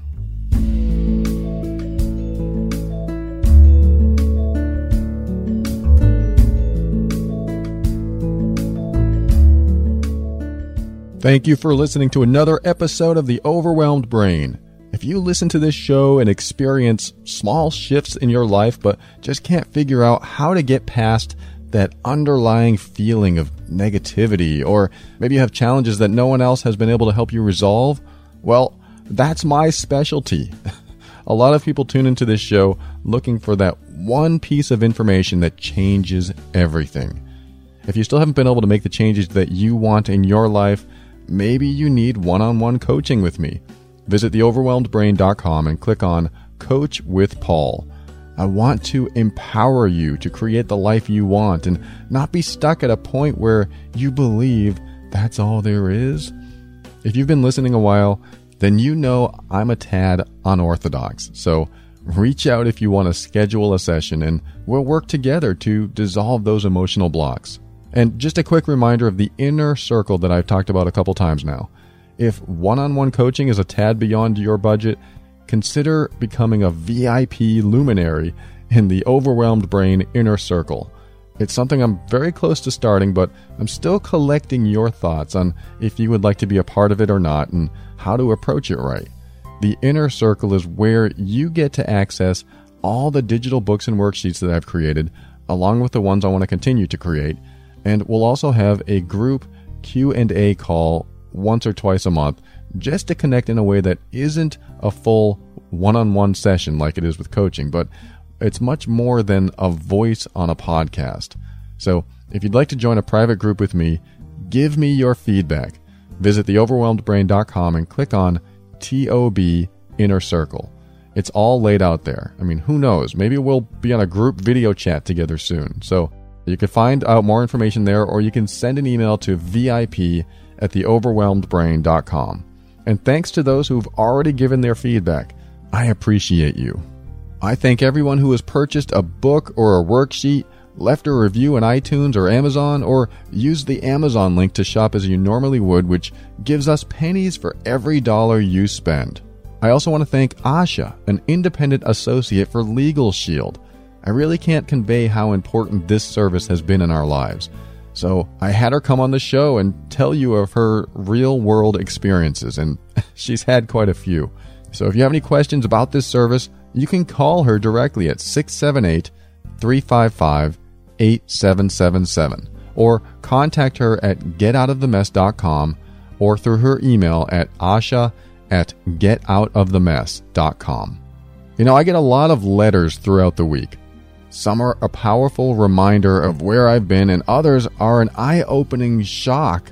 Thank you for listening to another episode of The Overwhelmed Brain. If you listen to this show and experience small shifts in your life but just can't figure out how to get past that underlying feeling of negativity, or maybe you have challenges that no one else has been able to help you resolve, well, that's my specialty. A lot of people tune into this show looking for that one piece of information that changes everything. If you still haven't been able to make the changes that you want in your life, maybe you need one-on-one coaching with me. Visit the overwhelmed brain dot com and click on Coach with Paul. I want to empower you to create the life you want and not be stuck at a point where you believe that's all there is. If you've been listening a while, then you know I'm a tad unorthodox. So reach out if you want to schedule a session and we'll work together to dissolve those emotional blocks. And just a quick reminder of the inner circle that I've talked about a couple times now. If one-on-one coaching is a tad beyond your budget, consider becoming a V I P luminary in the Overwhelmed Brain Inner Circle. It's something I'm very close to starting, but I'm still collecting your thoughts on if you would like to be a part of it or not and how to approach it right. The Inner Circle is where you get to access all the digital books and worksheets that I've created, along with the ones I want to continue to create, and we'll also have a group Q and A call once or twice a month just to connect in a way that isn't a full one-on-one session like it is with coaching, but it's much more than a voice on a podcast. So if you'd like to join a private group with me, give me your feedback. Visit the overwhelmed brain dot com and click on T O B Inner Circle. It's all laid out there. I mean, who knows? Maybe we'll be on a group video chat together soon. So you can find out more information there, or you can send an email to V I P at the overwhelmed brain dot com. And thanks to those who've already given their feedback. I appreciate you. I thank everyone who has purchased a book or a worksheet, left a review in iTunes or Amazon, or used the Amazon link to shop as you normally would, which gives us pennies for every dollar you spend. I also want to thank Asha, an independent associate for Legal Shield. I really can't convey how important this service has been in our lives. So I had her come on the show and tell you of her real-world experiences, and she's had quite a few. So if you have any questions about this service, you can call her directly at six seven eight, three five five, eight seven seven seven or contact her at get out of the mess dot com or through her email at asha at get out of the mess dot com. You know, I get a lot of letters throughout the week. Some are a powerful reminder of where I've been, and others are an eye-opening shock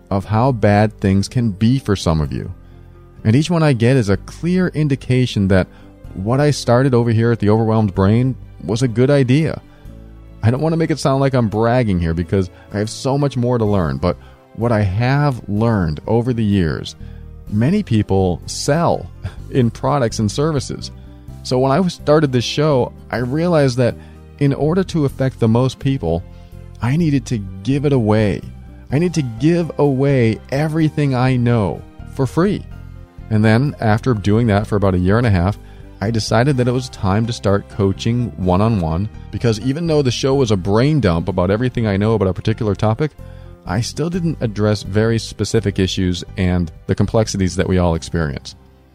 of how bad things can be for some of you. And each one I get is a clear indication that what I started over here at The Overwhelmed Brain was a good idea. I don't want to make it sound like I'm bragging here because I have so much more to learn, but what I have learned over the years, many people sell in products and services. So when I started this show, I realized that in order to affect the most people, I needed to give it away. I need to give away everything I know for free. And then after doing that for about a year and a half, I decided that it was time to start coaching one-on-one, because even though the show was a brain dump about everything I know about a particular topic, I still didn't address very specific issues and the complexities that we all experience.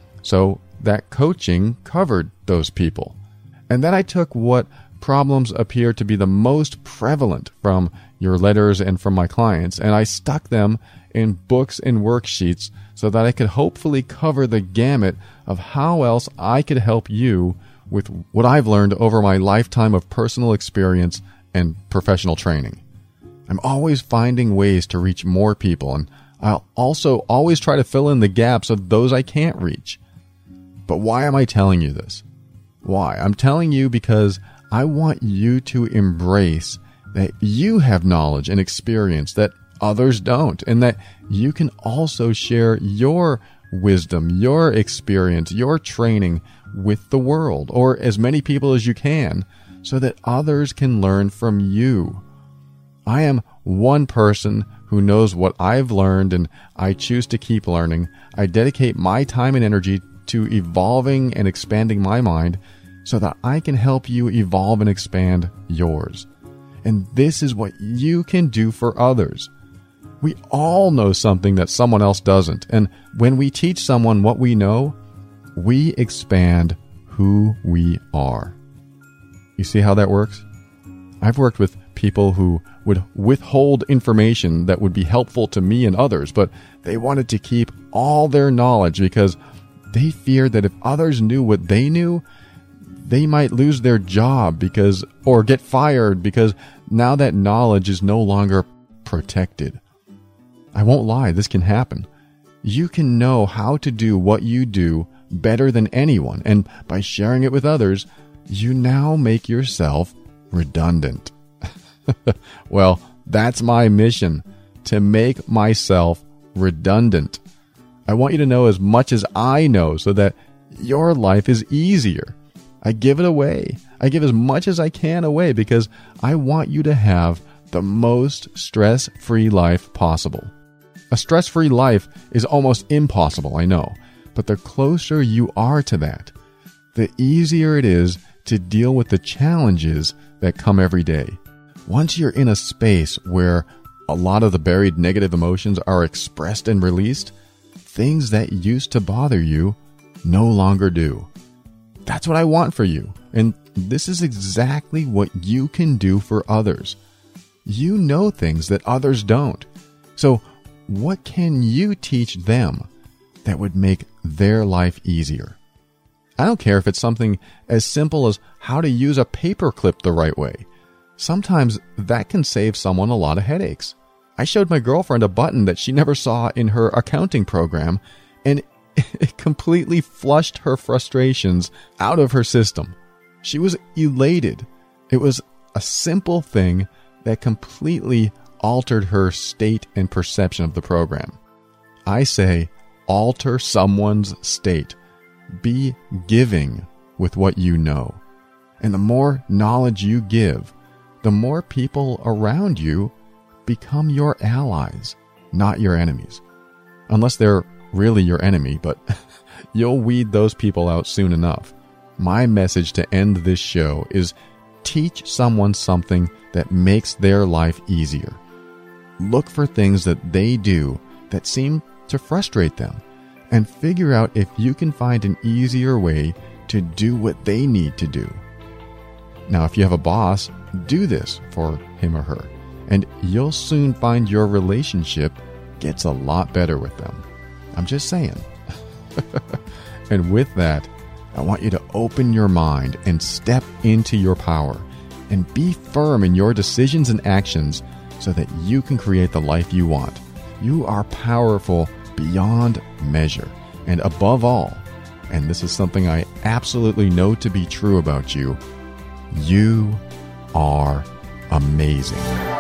So that coaching covered those people. And then I took what problems appear to be the most prevalent from your letters and from my clients, and I stuck them in books and worksheets so that I could hopefully cover the gamut of how else I could help you with what I've learned over my lifetime of personal experience and professional training. I'm always finding ways to reach more people, and I'll also always try to fill in the gaps of those I can't reach. But why am I telling you this? Why? I'm telling you because I want you to embrace that you have knowledge and experience that others don't, and that you can also share your wisdom, your experience, your training with the world, or as many people as you can, so that others can learn from you. I am one person who knows what I've learned, and I choose to keep learning. I dedicate my time and energy to evolving and expanding my mind so that I can help you evolve and expand yours. And this is what you can do for others. We all know something that someone else doesn't. And when we teach someone what we know, we expand who we are. You see how that works? I've worked with people who would withhold information that would be helpful to me and others, but they wanted to keep all their knowledge because they feared that if others knew what they knew, they might lose their job because, or get fired because now that knowledge is no longer protected. I won't lie, this can happen. You can know how to do what you do better than anyone, and by sharing it with others, you now make yourself redundant. Well, that's my mission, to make myself redundant. I want you to know as much as I know so that your life is easier. I give it away. I give as much as I can away because I want you to have the most stress-free life possible. A stress-free life is almost impossible, I know, but the closer you are to that, the easier it is to deal with the challenges that come every day. Once you're in a space where a lot of the buried negative emotions are expressed and released, things that used to bother you no longer do. That's what I want for you, and this is exactly what you can do for others. You know things that others don't. So what can you teach them that would make their life easier? I don't care if it's something as simple as how to use a paperclip the right way. Sometimes that can save someone a lot of headaches. I showed my girlfriend a button that she never saw in her accounting program, and it completely flushed her frustrations out of her system. She was elated. It was a simple thing that completely altered her state and perception of the program. I say, alter someone's state. Be giving with what you know. And the more knowledge you give, the more people around you become your allies, not your enemies. Unless they're really your enemy, but you'll weed those people out soon enough. My message to end this show is teach someone something that makes their life easier. Look for things that they do that seem to frustrate them and figure out if you can find an easier way to do what they need to do. Now, if you have a boss, do this for him or her, and you'll soon find your relationship gets a lot better with them. I'm just saying. And with that, I want you to open your mind and step into your power and be firm in your decisions and actions so that you can create the life you want. You are powerful beyond measure. And above all, and this is something I absolutely know to be true about you, you are amazing.